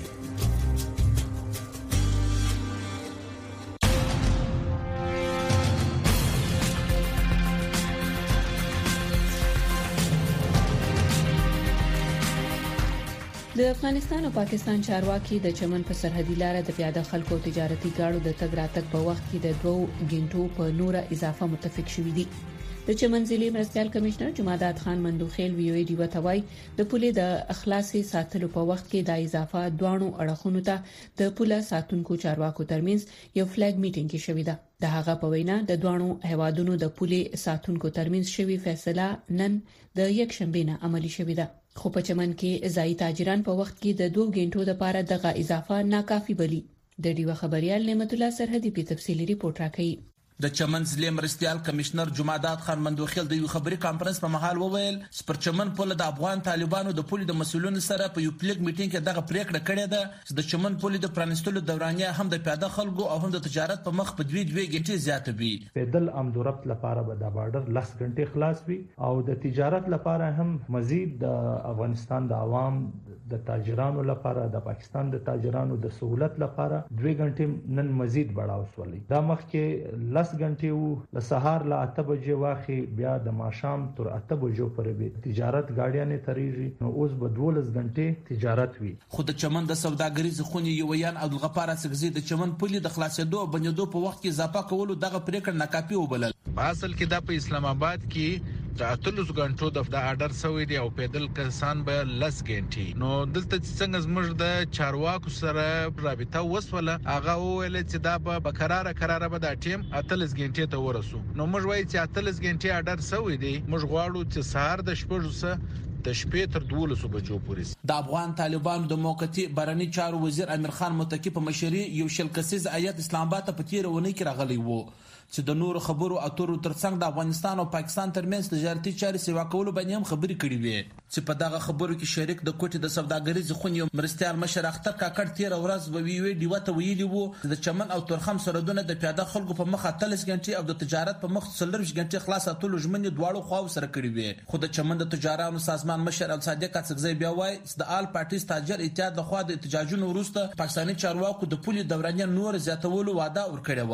د افغانستان او پاکستان چارواکي د چمن په سرحدي لار د پیاده خلکو تجارتي گاډو د تګ راتګ په وخت کې د 2 غنټو په نوره اضافه متفق شوې دي. د چمن ضلع مرستيال کمشنر جمعداد خان مندوخیل وی ای ډی وتوای د پولې د اخلاصي ساتلو په وخت کې د اضافه دوانو اړخونو ته د پوله ساتونکو چارواکو ترمنځ یو فلیګ میټینګ کې شوې ده. د هغه په وینا د دوانو هوادونو د پولې ساتونکو ترمنځ شوی فیصله نن د یک شنبه نه عملی شوې ده. خو په چمن کې ځای تاجران په وخت کې د 2 غنټو لپاره دغه اضافه ناکافي بلی. د ډیوه خبريال نعمت الله سرحدي په تفصیلي ریپورت راکړي. د چمن ضلع مرستيال کمشنر جمعداد خان مندوخیل د یو خبري کانفرنس په مهال وویل چې چمن پوله د افغان طالبانو د پولې د مسولینو سره په یو پلیګ میټینګ کې دغه پریکړه کړې ده چې د چمن پولې د پرانستلو دورانیه هم د پیاده خلکو او هم د تجارت په مخ په 2 غنټې زیاته وي. پیدل امدوربط لپاره به د بارډر 10 غنټې خلاص وي او د تجارت لپاره هم مزید د افغانستان د عوام د تاجرانو لپاره د پاکستان د تاجرانو د سہولت لپاره 2 غنټې نن مزید بڑاو سولې. دا مخکې 10 غنټې وو د سهار لا 8 بجې واخی بیا د ماښام تر 8 بجو پورې به تجارت گاډیانې تریږي نو اوس به 12 غنټې تجارت وي. خو د چمن د سوداګریز خونی یویان عبدالغفار اڅکزی د چمن پولې د خلاصېدو او بنیدو په وخت کې اضافه کولو دغه پریکړه ناکافي وبلل. اصل کې د په اسلام آباد کې د 8 غنټو د آرډر سوی دی او پیدل کسان به 10 غنټې. نو دلته څنګه زموږ د چارواکو سره رابطه وسوله هغه ویل چې دا به قراره به د ټیم 8 غنټې ته ورسو. نو موږ وایو چې 8 غنټې آرډر سوی دی موږ غواړو چې سهار د شپږ د شپې تر 12 بجو پورې د افغان طالبانو د موقتی بهرنی چارو وزیر امیر خان متکی په مشرۍ یو شل کسیز ایت اسلام آباد ته په تیر ونی کې راغلی وو چې د نور خبرو اترو ترڅنګ د افغانستان او پاکستان ترمنځ تجارتي چارې سیوا کولو باندې هم خبرې کړې وې چې په دغه خبرو کې شریک د کوټې د سوداګریز خونی مرستيال مشر اختر کاکړ تیر ورځ وی ډیوته ویلي وو د چمن او ترخم سرحدونه د پیاده خلکو په مخ 30 غنټې او د تجارت په مخ 30 غنټې خلاصاتلو ژمنې دواړو خواو سره کړې وې. خو د چمن د تجارانو سازمان مشر صادق اڅکزی بیا وایي چې د آل پارټیز تاجر اتحاد لخوا د احتجاجونو وروسته پاکستاني چارواکو د پولې دورانیه نور زیاتولو وعده ورکړې و.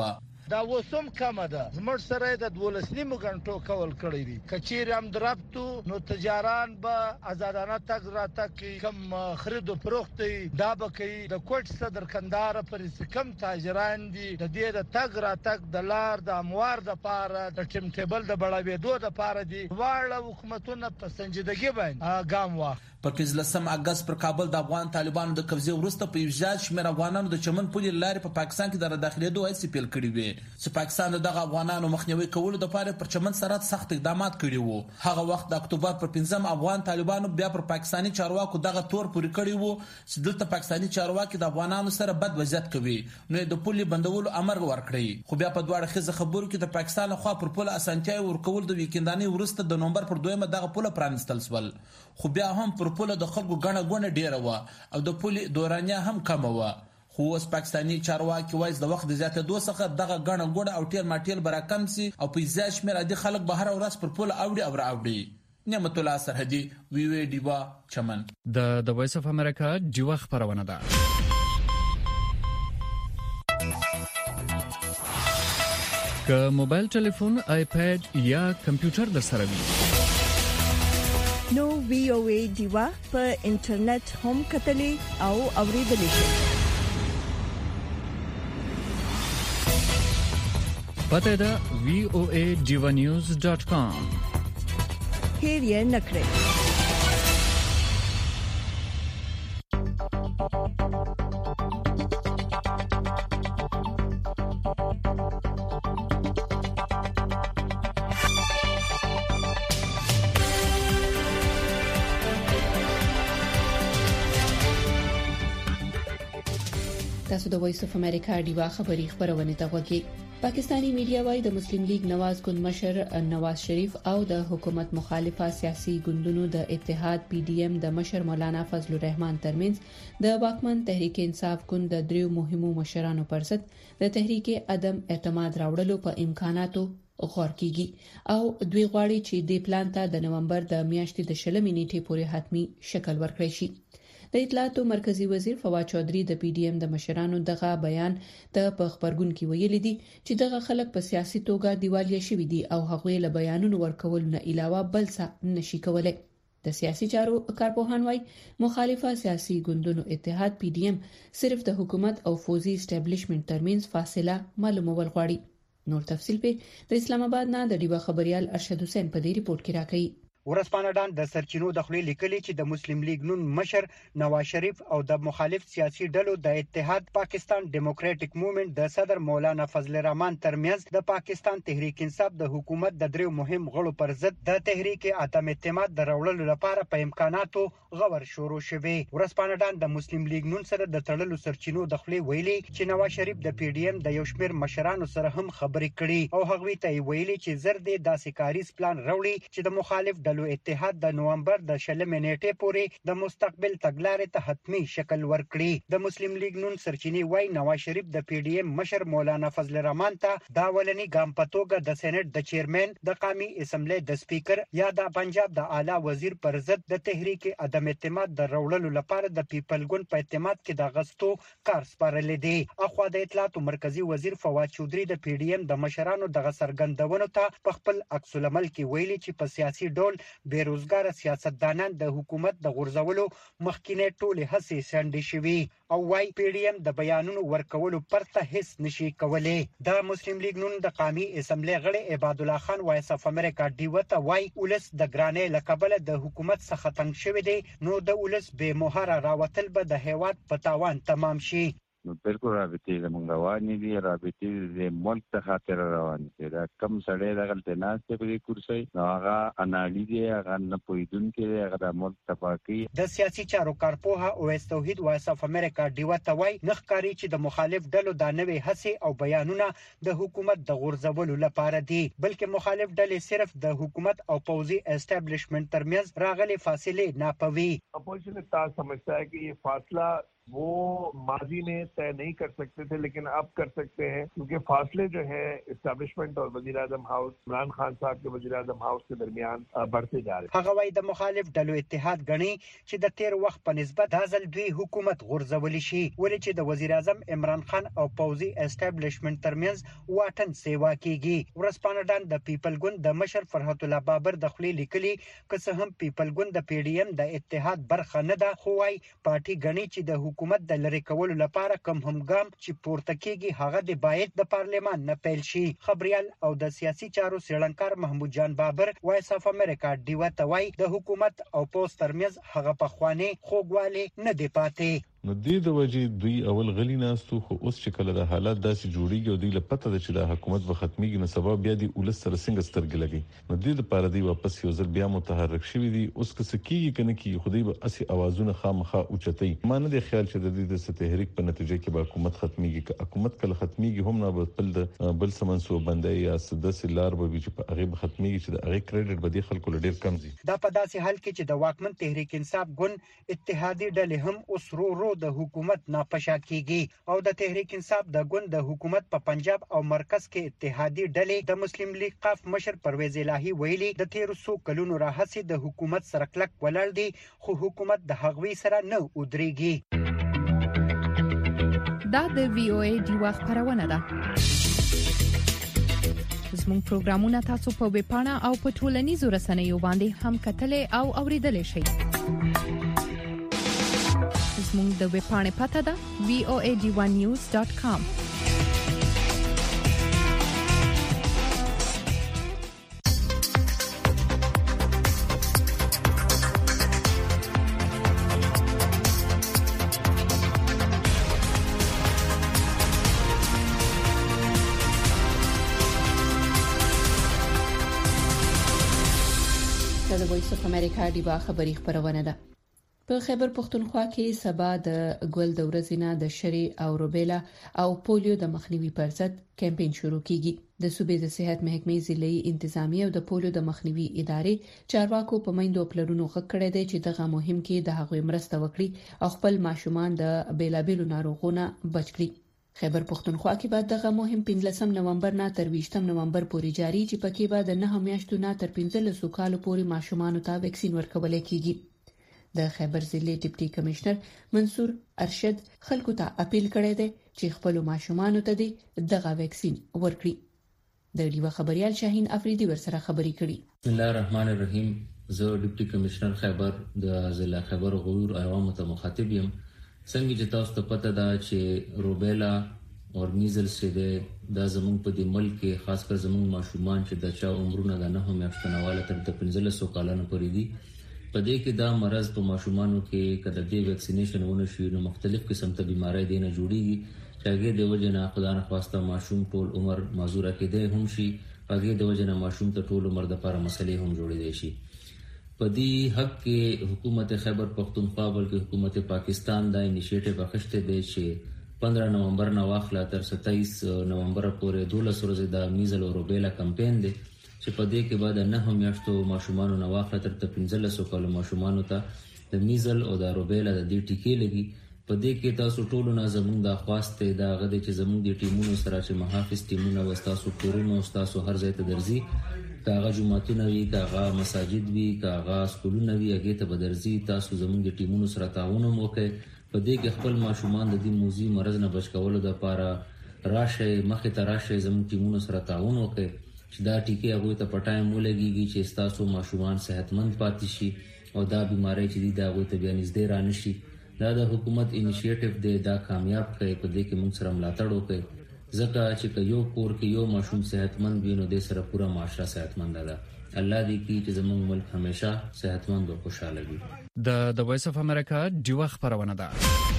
دا وسوم کم ده زموږ سره د 12 غنټو کول کړی دي کچیر هم درپتو نو تجاران به آزادانه تک را تک کم خرید او فروخت دا به کوي د کوټ صدر کندهار پر کم تاجران دي د دې د تک را تک د لار د اموار د پاره د ټیم ټیبل د بړاوېدو د پاره دي واړه حکومتونه په سنجیدګي باندې ګام واخلي. په 15 اگست پر کابل د افغان طالبانو د قبضې وروسته په یوځای شمېر افغانانو د چمن پولې لارې په پاکستان کې د داخلېدو هڅې پیل کړې وې چې پاکستان دغه افغانانو مخنیوي کولو لپاره پر چمن سرحد سخت اقدامات کړي وو. هغه وخت د اکتوبر پر 15 افغان طالبانو بیا پر پاکستاني چارواکو دغه تور پوري کړی وو چې دلته پاکستاني چارواکي د افغانانو سره بد وضعیت کوي نو د پولې بندولو امر ورکړي. خو بیا په دواړه خزه خبرو کې د پاکستان خوا پر پوله اسانتیاي ورکول د ویکندانې وروسته د نومبر پر 2 دغه پوله پرانستل شول. خو بیا هم پر پوله د خلکو غونه ډیره و او د پولې دورانیه هم کم و. خو اوس پاکستاني چارواکي وایي د وخت د زیاتېدو څخه دغه غونه او ټیر ماټیل براکم سي او په ځای شمېر عادي خلک به هر ورځ پر پوله اوړي او راوړي. نعمت الله سرحدي وی ډیوا چمن د وایس اف امریکا ډیوا خبرونه ده. که موبایل ټلیفون آیپاد یا کمپیوټر در سره وي نو VOA ډیوا په انټرنیټ هم کتلې او اوریدلې شئ. پته ده voaDivanews.com. هیر یې نکړئ. تاسو د وایس اف امریکا ډیوا خبری خبرونه ته وګورئ. پاکستانی میډیا وايي د مسلم لیگ نواز ګوند مشر نواز شریف او د حکومت مخالفه سیاسي ګوندونو د اتحاد PDM د مشر مولانا فضل الرحمن ترمنځ د واکمن تحریک انصاف ګوند د دریو مهمو مشرانو پر ضد د تحریک عدم اعتماد راوړلو په امکاناتو غور کیږي او دوی غواړي چې د پلان ته د نومبر د میاشتې د 20 نیټې پورې حتمی شکل ورکړي شي. د اطلاعاتو مرکزی وزیر فواد چودھری د PDM د مشرانو دغه بیان ته په خبرګون کې ویلي دي چې دغه خلک په سیاسي توګه دیوالیه شوي دي او هغوی له بیانونو ورکول نه علاوه بل څه نشي کولای. د سیاسي چارو کارپوهان وايي مخالفه سیاسي ګوندونو اتحاد PDM صرف د حکومت او فوزي اسټابلیشمنت ترمنځ فاصله معلومول غواړي. نور تفصیل په د اسلام آباد نه د ډیوا خبريال ارشد حسین په دې ریپورت کې راکړي. ورځپاڼه ډان د سرچینو د خپل لیکلي چې د مسلم لیگ نون مشر نواز شریف او د مخالف سیاسي ډلو د اتحاد پاکستان ډیموکراټک موومېنټ د صدر مولانا فضل الرحمن ترمنځ د پاکستان تحریک انصاف د حکومت د دریو مهم غړو پر ضد د تحریک عدم اعتماد د راوړلو لپاره په امکاناتو غور شروع شوه. ورځپاڼه ډان د مسلم لیگ نون سره د تړلو سرچینو د خپل ویلي چې نواز شریف د PDM د یو شمېر مشرانو سره هم خبرې کړي او هغوی ته ویلي چې زر دې داسې کاریز پلان راوړي چې د مخالف اتحاد د نومبر د 20 نیټې پورې د مستقبل تګلارې ته حتمی شکل ورکړي. د مسلم لیگ نون سرچینی وای نواز شریف د PDM مشر مولانا فضل الرحمن ته دا ولني ګام په توګه د سېنات د چیرمن د قومي اسمبلی د سپیکر یا د پنجاب د اعلی وزیر پر ضد د تحریک عدم اعتماد د راوړلو لپاره د پیپل ګوند په اعتماد کې د غستو کار سپارل دي. اخو د اطلاعاتو مرکزی وزیر فواد چودھری د PDM د مشرانو د سرګندونو ته په خپل عکس العمل کې ویلي چې په سیاسي ډول بیروزګار سیاستدانان د حکومت د غورځولو مخکینه ټولې هڅې سندې شوي او وايي PDM د بیانونو ورکولو پرته هیڅ نشي کولای. د مسلم لیگ نون د قومي اسمبلی غړي عباد الله خان وایس اف امریکا ډیوته وايي ولس د ګرانې لقبله د حکومت څخه تنګ شوی دی نو د ولس به مهاره راوتل به د هیواد په تاوان تمام شي. نو بالکل رابطې زمونږ روانې دي رابطې د ملک ته خاطر روانې دي دا کم سړی دغلته ناسته په دې کرسي نو هغه انالي دي هغه نه پوهیدونکي دي هغه د ملک تفاقي د سیاسي چارو کارپوه اویس توحید وایس اف امریکا ډیوته وايي نخکاری چې د مخالف ډلو د نوې هڅې او بیانونه د حکومت د غورځولو لپاره دي بلکې مخالف ډلې صرف د حکومت او پوزي اسټابلیشمنت ترمنځ راغلي فاصله ناپوي. اپوزیشن ته سمجھتا ہے کہ یہ فاصلہ वो माजी में तय नहीं कर सकते थे, लेकिन अब कर सकते हैं क्योंकि फासले जो है एस्टैब्लिशमेंट और वज़ीर आज़म हाउस, इमरान खान साहब के वज़ीर आज़म हाउस के दरमियान बढ़ते जा रहे हैं। هغه وايي د مخالف ډلو اتحاد غني چې د تیر وخت په نسبت د ځل دوی حکومت غورځول شي، ولې چې د وزیر اعظم عمران خان او پوزي اسټابلیشمنت ترمنځ واټن سیوا کیږي. ورسپانه ډان د پیپل ګوند د مشر فرحت الله بابر د خلی لیکلي که څه هم پیپل ګوند د پی ډی ایم د اتحاد برخه نه ده، خو وايي پارټي غني چې د حکومت د لری کولو لپاره کم هم ګام چې پورته کیږي هغه د باید د پارلیمان نه پیل شي. خبريال او د سیاسي چارو سیړنکار محمود جان بابر وایس اف امریکا ډیوا ته وایي د حکومت او پوسټ ترمنځ هغه پخوانی خوګواله نه دی پاتې. نو د وجې دوی اول غلی ناستو، خو اوس چې کله د حالات داسې جوړیږي او دوی له پته ده چې د حکومت به ختميږي، نو سبب بیا د ولس سره څنګه سترګې لګي. نو د لپاره دی واپس یو ځل بیا متحرک شوی دی. اوس که سکیږي کنه کی خدای به اسی اوازونه خامخا اوچتای. ما نه دی خیال چې د دې د تحریک په نتیجه کې به حکومت ختميږي. که حکومت کله ختميږي هم نه به بل سمنسو بندي یا سدس لار به چې په هغه ختميږي چې د هغه کریډټ به د خلکو ډیر کم دي. دا په داسې حال کې چې د واکمن تحریک انصاف ګوند اتحادي ډلې هم اوس رو د حکومت ناپشا کیږي او د تحریک انصاف د ګوند د حکومت په پنجاب او مرکز کې اتحادي ډلې د مسلم لیگ قاف مشر پرویز الهی ویلي د 1300 کلونو راهسي د حکومت سره کلک ولاړ دي، خو حکومت د هغوی سره نه ودرېږي. دا د وی او ای ډیوا خبرونه ده. زموږ پروګرامونه تاسو په ویب پاڼه او په ټولنیزو رسنیو باندې هم کتلې او اوریدلې شئ. زموږ د ویب پاڼې پته ده voanews.com. د وایس اف امریکا ډیوا خبری خبرونه ده. په خیبر پختونخوا کې سبا د ګل د ورځې نه د شری او روبیلا او پولیو د مخنیوي پر ضد کمپاین شروع کیږي. د صوبې د صحت محکمې ضلعي انتظامیه او د پولیو د مخنیوي ادارې چارواکو په میندو پلرونو غږ کړی دی چې دغه مهم کې د هغوی مرسته وکړي او خپل ماشومان د بیلابیلو ناروغونو بچ کړي. خیبر پختونخوا کې بعد دغه مهم 15 نومبر نه تر 20 نومبر پورې جاری چې پکې بعد 9 میاشتو نه تر 15 کالو پورې ماشومان ته ویکسین ورکول کیږي. د خیبر ضلع ډیپټي کمشنر منصور ارشد خلکو ته اپیل کړی دی چې خپل ماشومان ته دغه ویکسین ورکړي. د ډیوا خبريال شاهین افریدي ورسره خبري کړي. بسم الله الرحمن الرحیم. زه ډیپټي کمشنر خیبر د ضلع خیبر غور عوامو ته مخاطب یم. څنګه چې تاسو ته پته ده چې روبیلا او میزلز چې د زموږ په د ملک کې خاص کر زموږ ماشومان چې د چا عمرونه د 9 میاشتو نه والا تر 15 کالونو پورې دي، په دې کې دا مرض په ماشومانو کې کله د ویکسینیشن ونه شي نو مختلف قسم ته بيمارۍ دینه جوړيږي چې هغه د وجه نه خدای نه خواسته ماشوم ټول عمر معذوره کېده هم شي، هغه د وجه نه ماشوم ته ټول عمر د لپاره مسلې هم جوړې شي. په دې حق کې حکومت خیبر پختونخوا بلکې حکومت پاکستان دا انیشیټیو اخیسته دی چې 15 نومبر نه واخله تر 27 نومبر پورې 12 ورځې د میزل او روبیلا کمپاین دی چې په دې کې بعد 9 میاشتو ماشومان نو واخله تر 15 کالو ماشومان ته د میزل او د روبیلا د دې ټیکې لګي. په دې کې تاسو ټول نه زموږ د خواسته دا غده چې زموږ د ټیمونو سره چې محافظ ټیمونه وستاسو کورونو وستاسو هر ځای ته درځي، کاغه جمعتون وی، کاغه مساجد وی، کاغه سکولونه وی، هغه ته بدرځي. تاسو زموږ د ټیمونو سره تعاون وکړئ. په دې کې خپل ماشومان د دې موزي مرز نه بچ کولو لپاره راشه مخې ته راشه زموږ ټیمونو سره تعاون وکړئ چې دا ټیکې هغه ته پټایم ولګيږي چې تاسو ماشومان صحتمند پاتې شي او دا بيمارۍ چې دا هغه ته بیا نږدې رانه شي. دا د حکومت انیشیټیو دی، دا کامیاب کړي. په دې کې موږ سره ملاتړ وکړي ځکه چې یو کور کې یو ماشوم صحتمند وي نو د سره پورا معاشره صحتمند ده. الله دې کی چې زموږ ملک همیشه صحتمند او خوشاله وي. د وایس اف امریکا ډیوا خبرونه ده.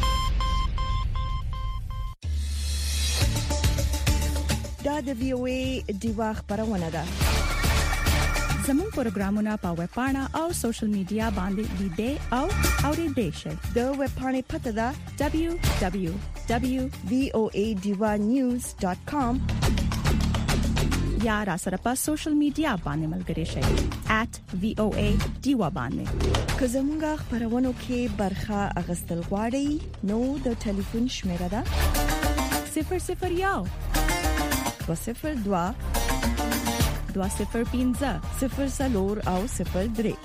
دا د وی او ای ډیوا خبرونه ده. زموږ پروګرامونه په ویب پاڼه او سوشل میډیا باندې لیدئ او اوریدئ شئ. د ویب پاڼې پته ده www.voanews.com. یا را سره په سوشل میډیا باندې ملګري شئ @VOA Diva باندې. که زموږ خبرونو کې برخه اغستل غواړئ نو د ټلیفون شمیره ده 001 202 205 00 او 03.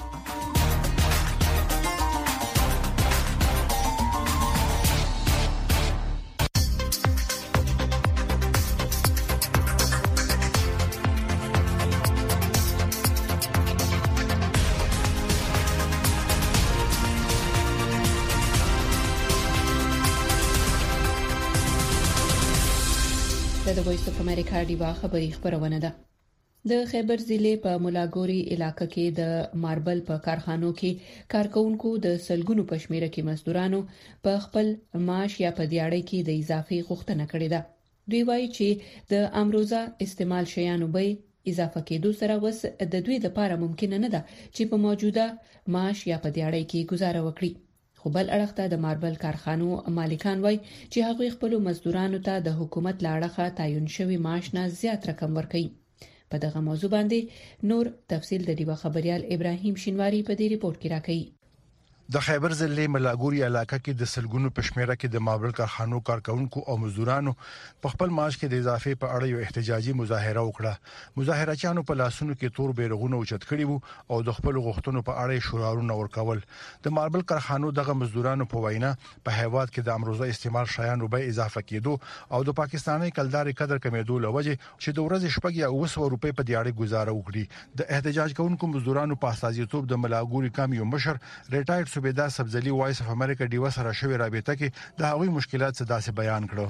د وایس اف امریکا دیوا خبری خبرونه ده. د خیبر ضلع په ملاګوري علاقې کې د ماربل په کارخانو کې کارکونکو د سلګونو پښمیره کې مزدورانو په خپل معاش یا په دیاړي کې د اضافي غوښتنه کړې ده. دوی وایي چې د امروزه استعمال شیانو به اضافه کېدو سره وس د دوی لپاره ممکن نه ده چې په موجوده معاش یا په دیاړي کې گزاره وکړي. خو بل اړخ ته د ماربل کارخانو مالکان وایي چې هغوی خپل مزدورانو ته د حکومت لاړخه تعین شوی معاش نه زیات رقم ورکوي. په دغه موضوع باندې نور تفصیل د دیوا خبريال ابراهیم شینواری په دې ریپورت کې راکړي. د خیبر ضلع ملاګوري علاقې کې د سلګونو پښمیره کې د ماربل کارخانو کارکونکو او مزدورانو په خپل معاش کې د اضافه په اړه یو احتجاجي مظاهره وکړه. مظاهرچیانو په لاسونو کې تور بیرغونه اوچت کړي وو او د خپل غوښتنو په اړه شعارونه ورکول. د ماربل کارخانو دغه مزدورانو په وینا په هیواد کې د امروزه استعمال شیانو به اضافه کېدو او د پاکستاني کلداري قدر کمیدو لوجه چې د ورځې شپږ یا 900 روپۍ په دیاړي گزاره وکړي. د احتجاج کوونکو مزدورانو په استازیتوب د ملاګوري کامیو مشر ریټایرډ صوبیدار سبزلی وایس اف امریکا دیوا سره شوی رابطه کې د هغوی مشکلات څه داسې بیان کړو.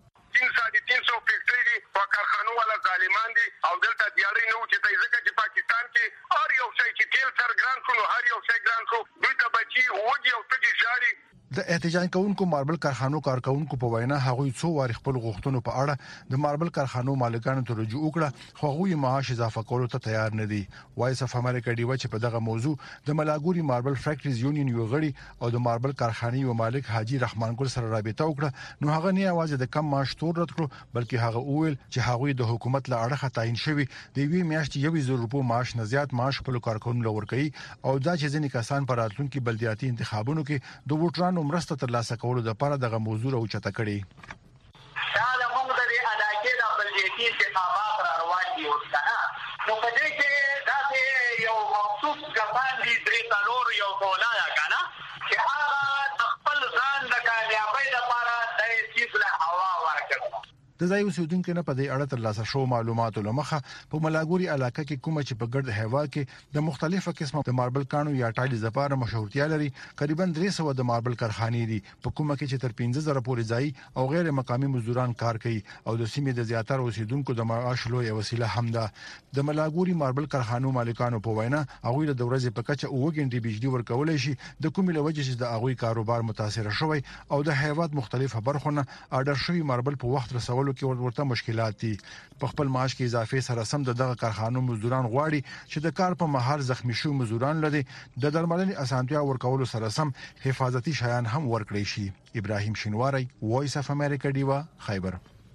300 فیکټری په کارخانو ولا ظالمان دي او دلته دیاري نو چې ځکه چې پاکستان کې هر یو شی چې تیل سر ګران شو هر یو شی ګران شو دوی ته بچي وږي او تږي جاري. د احتجاج کوونکو ماربل کارخانو کارکونکو په وینا هغوی څو وار خپل غوښتنو په اړه د ماربل کارخانو مالکانو ته رجوع وکړه خو هغوی معاش اضافه کولو ته تیار نه دي. وایس اف امریکا دیوا چې په دغه موضوع د ملاګوري ماربل فیکټریز یونین یو غړي او د ماربل کارخانې یو مالک حاجی رحمان ګل سره رابطه وکړه نو هغه نه اواز د کم معاش تور رد کړو بلکې هغه وویل چې هغوی د حکومت له اړخه تعین شوی د وی میاشتې 1000 روپو معاش نه زیات معاش خپل کارکونکو لور کوي او دا چې ځینې کسان پر راتلونکي بلدیاتي انتخابونو کې د ووټرانو مرسته ترلاسه کولو لپاره دغه موضوع راوچته کړي. دا د موږ د علاقې د بلدیاتي انتخابات روان دي وسنه نو په دې کې دا یو مخصوص کسان دي درې څلور یو کولا یا کنه چې هغه خپل ځان د کامیابی لپاره د هیڅ له هوا ورکړي. د ځای اوسیدونکو نه په دې اړه ترلاسه شو معلوماتو لمخه په ملاګوري علاقې کې کومه چې په ګرد هوا کې د مختلفو قسمه د ماربل کانو یا ټایلز لپاره مشهورتیا لري تقریبا 300 د ماربل کارخانې دي په کومه کې چې تر 15000 پورې ځای او غیر مقامي مزدوران کار کوي او د سیمې د زیاتره اوسیدونکو د معاش لوی وسیله هم ده. د ملاګوري ماربل کارخانو مالکانو په وینا هغه د ورځې په کچه 9 غنټې بجلی ورکول شي د کومې لوجه چې د هغه کاروبار متاثر شوی او د هیواد مختلفه برخونه اډر شوی ماربل په وخت رسولو کې ورته مشکلات دي. په خپل معاش کې اضافه سره سم دغه کارخانو مزدوران غواړي چې د کار په مهال زخمی شو مزدوران لدی د درملنې اسانتیا ورکولو سره سم حفاظتي شیان هم ورکړي شي. ابراهیم شینواری وایس اف امریکا دیوا خیبر.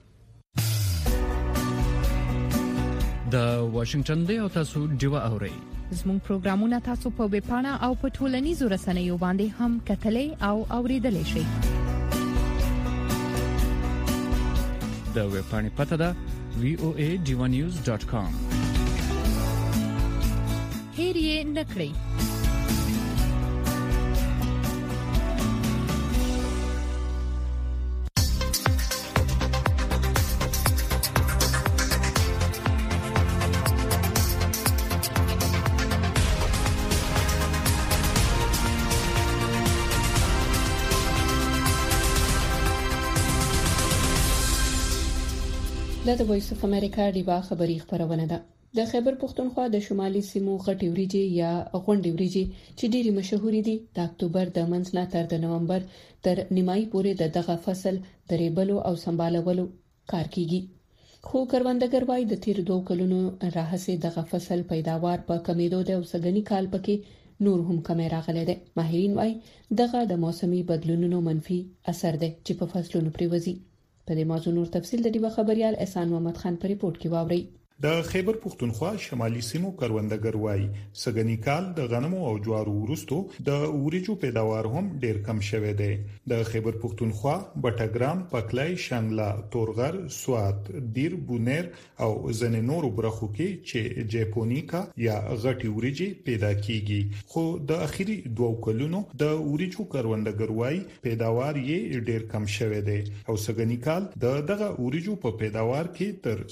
د واشنگټن دی او تاسو دیوا اورئ. زموږ پروګرامونه تاسو په ویب پاڼه او په ټولنیزو رسنیو باندې هم کتلې او اوریدلې شئ. د ویب پاڼې پته ده voadivanews.com. هیر یې نکړئ. د وایس اف امریکا دیوا خبری خبرونه ده. د خیبر پښتونخوا د شمالي سیمو غټي وریجي یا غونډي وریجي چې ډېری مشهوري دي د اکتوبر د منځ نه تر د نومبر تر نیمایي پورې دغه فصل درېبلو او سمبالولو کار کیږي. خو کروندګر وايي د تیر 2 کلونو راهسه دغه فصل پیداوار په کمیدو د اوسګنی کال پکې نور هم کمی راغلی دی. ماهرین وايي دغه د موسمي بدلونونو منفي اثر دی چې په فصلونو پریوزي. په دې موضوع نور تفصیل د دیو خبريال احسان محمد خان په ریپورت کې واوري. د خیبر پختونخوا شمالي سیمو کروندګر وایي سګنی کال د غنمو او جوارو ورستو د اوریجو پیداوار هم ډیر کم شوه دی. د خیبر پختونخوا بټګرام، پکلای، شانګلا، تورغر، سوات، دیر، بونیر او ځنې نورو برخو کې چې جاپونیکا یا غټي اوریجي پیدا کیږي، خو د اخیری 2 کلونو د اوریجو کروندګر وایي پیداوار یې ډیر کم شوه دی او سګنی کال دغه اوریجو په پیداوار کې تر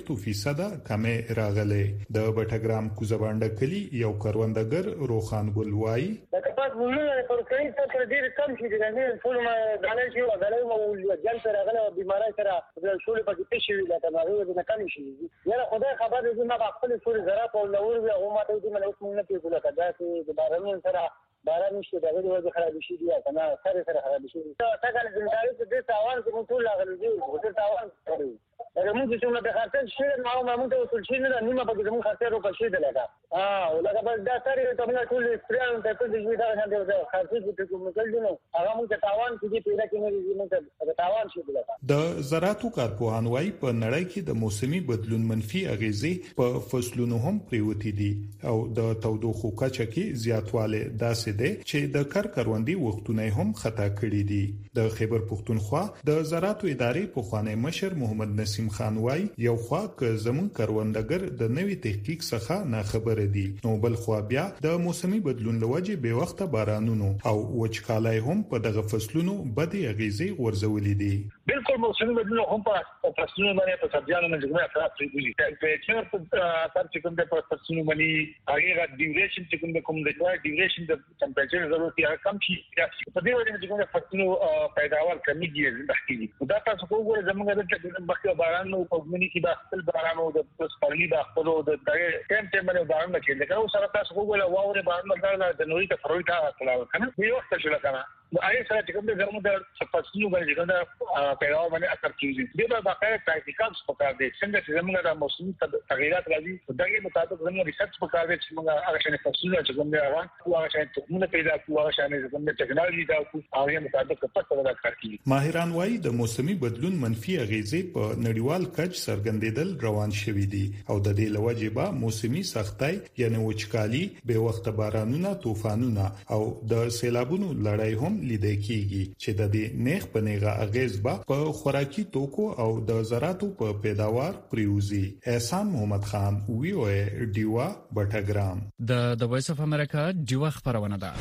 40% کمې راغلې. د بټګرام کوزبانډه کلی یو کروندګر روخان ګل وایي د کپاس ولونه پر کړي ته ډیر کم شي د نه ټول ما غلای شي او غلای مو ځل سره غلای بیماری سره د شولې په کې شي دا تمارو د کم شي. یاره خدای خبر دې ما خپل سوري زرا په لور وي او ما ته دې مله اوس نه پیږه کدا چې د بارانو سره باران نشته دغه د وجه خراب شي دی کنه سره خراب شي. تا کله زموږ د تاوان کوم ټول لاغلي دي د تاوان کوي. موږ چې موږ د خاطر شي نو موږ ته وصول شي نه نیمه په زموږ خاطر او پښې ده لګا لکه بس دا سره ته موږ ټول سپریان ته څه دي دا څنګه د خاطر چې کوم کول دي نو هغه موږ ته تاوان کې پیدا کېږي موږ ته تاوان شي لګا. د زراعتو کارپوهان وايي په نړۍ کې د موسمي بدلون منفي اغیزې په فصلونو هم پریوتی دي او د تودوخو کچه کې زیاتواله داسې ده چې د کروندې وختونه هم خطا کړي دي. د خیبر پختونخوا د زراعتو ادارې په خوانی مشر محمد نسیم خان وايي یو خوا ک زمون کروندګر د نوې تحقیق څخه نه خبر دي نو بل خوا بیا د موسمي بدلون لوجه به وخت بارانونو او وچکالای هم په دغه فصلونو بدې اغیزې ورزولې دي. بالکل موسمي بدلون هم په فصلونو باندې په سبزیانو باندې کومه اثر پرېږدي. ټمپریچر په اثر چې کوم د فصلونو باندې هغه ډیوریشن چې کوم د ډیوریشن د ټمپریچر ضرورت یې کم شي. په دې وجه چې کوم فصلونو پیداوار کمیږي د دا تاسو وګورئ زموږ د مخکې باران نو په منی کې د خپل بارانو د سپرلی د خپل د ټیم باندې باران کې لکه اوس سره تاسو وګورئ واورې باران د جنوري ته فروری ته راځي کنه یو وخت شو کنه آی سره چې کوم د ګرمو د فصلونو باندې کوم د پیداوار باندې اثر کوي. دا به باقاعده پریکټیکلز پکار دي څنګه چې زموږ د موسمي تغیرات راځي دغه مطابق زموږ ریسرچ پکار دي چې موږ هغه شنه فصلونه چې کوم دی هغه شنه تخمونه پیدا کوو هغه شنه کوم د ټکنالوژي دا کوو هغه مطابق پکې ودا کوي. ماهران وايي د موسمي بدلون منفي اغیزې په نړیوال کچ څرګندېدل روان شوي دي او د دې لوجبه موسمي سختۍ یعنی وچکالي به وخت بارانونه طوفانونه او د سیلابونو لړۍ هم لیدل کیږي چې د دې نیغ په نیغه اغیز په خوراکي توکو او د زراعتو په پیداوار پریوزي. احسان محمد خان وی او ډیوا بټګرام د وایس اف امریکا ډیوا خبرونه ده.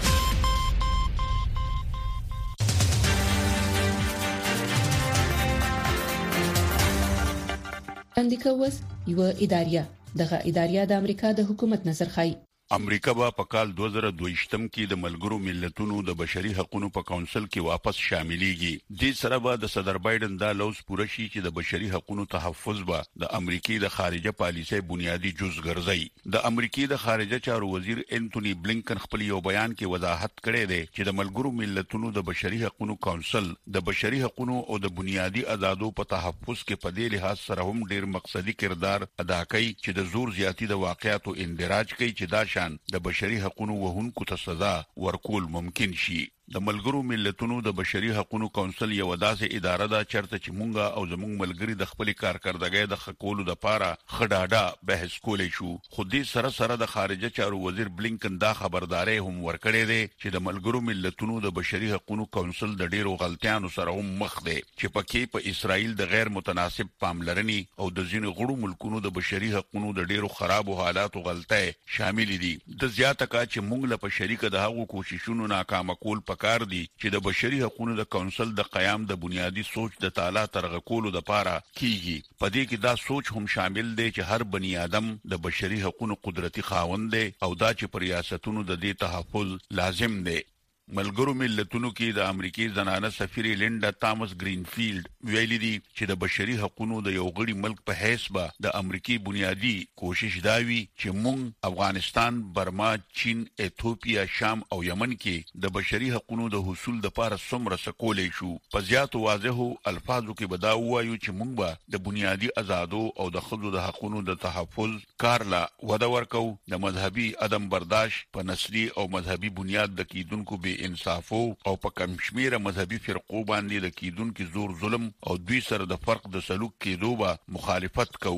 اندیکوس یو اداریه دغه اداریه د امریکا د حکومت نظر خای. امریکا به په کال 2022 کې د ملګرو ملتونو د بشري حقوقو په کونسل کې واپس شاملېږي. د سره به د صدر بایدن دا لوز پوره شي چې د بشري حقوقو تحفظ به د امریکای د خارجه پالیسۍ بنیادی جزء ګرځي. د امریکای د خارجه چارو وزیر انټونی بلینکن خپل یو بیان کې وضاحت کړی دی چې د ملګرو ملتونو د بشري حقوقو کونسل د بشري حقوقو او د بنیادی آزادو په تحفظ کې په دې لحاظ سره هم ډیر مقصدی کردار ادا کوي چې د زور زیاتی د واقعیاتو اندراج کوي چې دا د بشري حقوقو وهونکو ته سزا ورکول ممکن شي. د ملګرو ملتونو د بشري حقوقو کونسل یو داسې اداره ده چرته چې مونږه او زموږ ملګری د خپل کارکردګۍ د خکولو لپاره خډاډه بحث کولای شو. خو دې سره د خارجه چارو وزیر بلینکن دا خبرداري هم ورکړې ده چې د ملګرو ملتونو د بشري حقوقو کونسل د ډیرو غلطیانو سره هم مخ ده چې پکې په اسرائیل د غیر متناسب پاملرنې او د ځینو غړو ملکونو د بشري حقوقو د ډیرو خرابو حالاتو غلطۍ شامل دي. د زیاته کا چې مونږ له شریکه د هغو کوششونو ناکام کول کار دي چې د بشري حقوقو د کونسل د قیام د بنیادی سوچ د تعالی ترغه کولو د پاره کیږي. په دې کې دا سوچ هم شامل دی چې هر بنی آدم د بشري حقوقو قدرتي خاوند دی او دا چې پر ریاستونو د دې تحفظ لازم دی. ملګرو ملتونو کې د امریکای زنانه سفیر لینډا تامس گرینفیلد ویلي دي چې د بشري حقوقو د یو غړي ملک په حیث به د امریکای بنیادی کوشش داوي چې مونږ افغانستان، برما، چین، ایتھوپیا، شام او یمن کې د بشري حقوقو د حصول لپاره څومره سکولې شو. په زیات واضحو الفاظو کې به دا وایو چې مونږ به د بنیادی آزادو او د خځو د حقوقو د تحفظ کار لا وده ورکو. د مذهبي عدم برداشت په نسلي او مذهبي بنیاد د کیدونکو به انصافو او په کم شمیره مذهبي فرقو باندې د کیدونکو زور ظلم او دوی سره د فرق د سلوک کېدو به مخالفت کوو.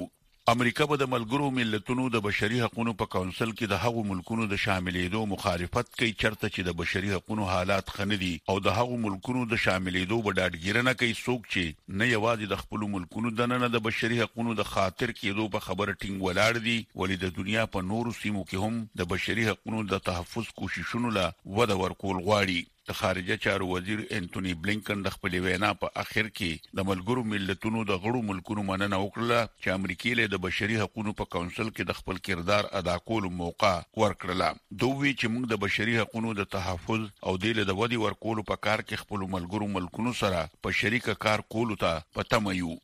امریکا به د ملګرو ملتونو د بشري حقوقو په کونسل کې د هغو ملکونو د شاملېدو مخالفت کوي چرته چې د بشري حقوقو حالات خندي او د هغو ملکونو د شاملېدو بډاډګیرنه کوي څوک چې نه یوازې د خپل ملکونو د نن د بشري حقوقو د خاطر کېدو په خبره ټینګ ولاړ دي ولې د دنیا په نورو سیمو کې هم د بشري حقوقو د تحفظ کوششونو لا وده ورکول غواړي. د خارجه چارو وزیر انټونی بلینکن د خپل وینا په اخر کې د ملګرو ملتونو د غړو ملکونو مننه وکړه چې امریکا له د بشري حقوقو په کونسل کې د خپل کردار ادا کولو موقع ورکړه. دوی چې موږ د بشري حقوقو د تحفظ او د ودی ورکولو په کار کې خپل ملګرو ملکونو سره په شریکه کار کولو ته پټم یو.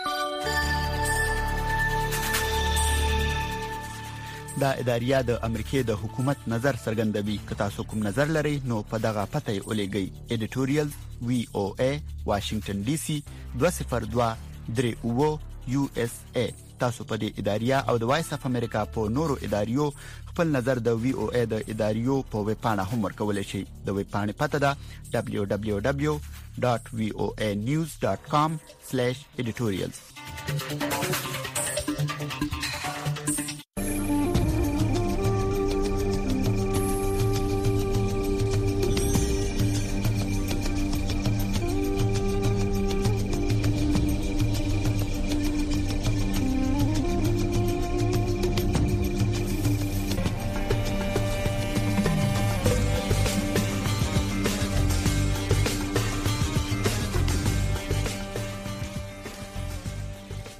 دا اداریه د امریکای د حکومت نظر څرګندوي. که تاسو کوم نظر لرئ نو په دغه پته ولېږئ. editorial VOA Washington DC 202 USA. تاسو په دې اداریه او د وایس اف امریکا په نورو اداریو خپل نظر د VOA د اداریو په ویب پاڼه هم ورکولای شئ. د ویب پاڼې پته ده www.voanews.com/editorials.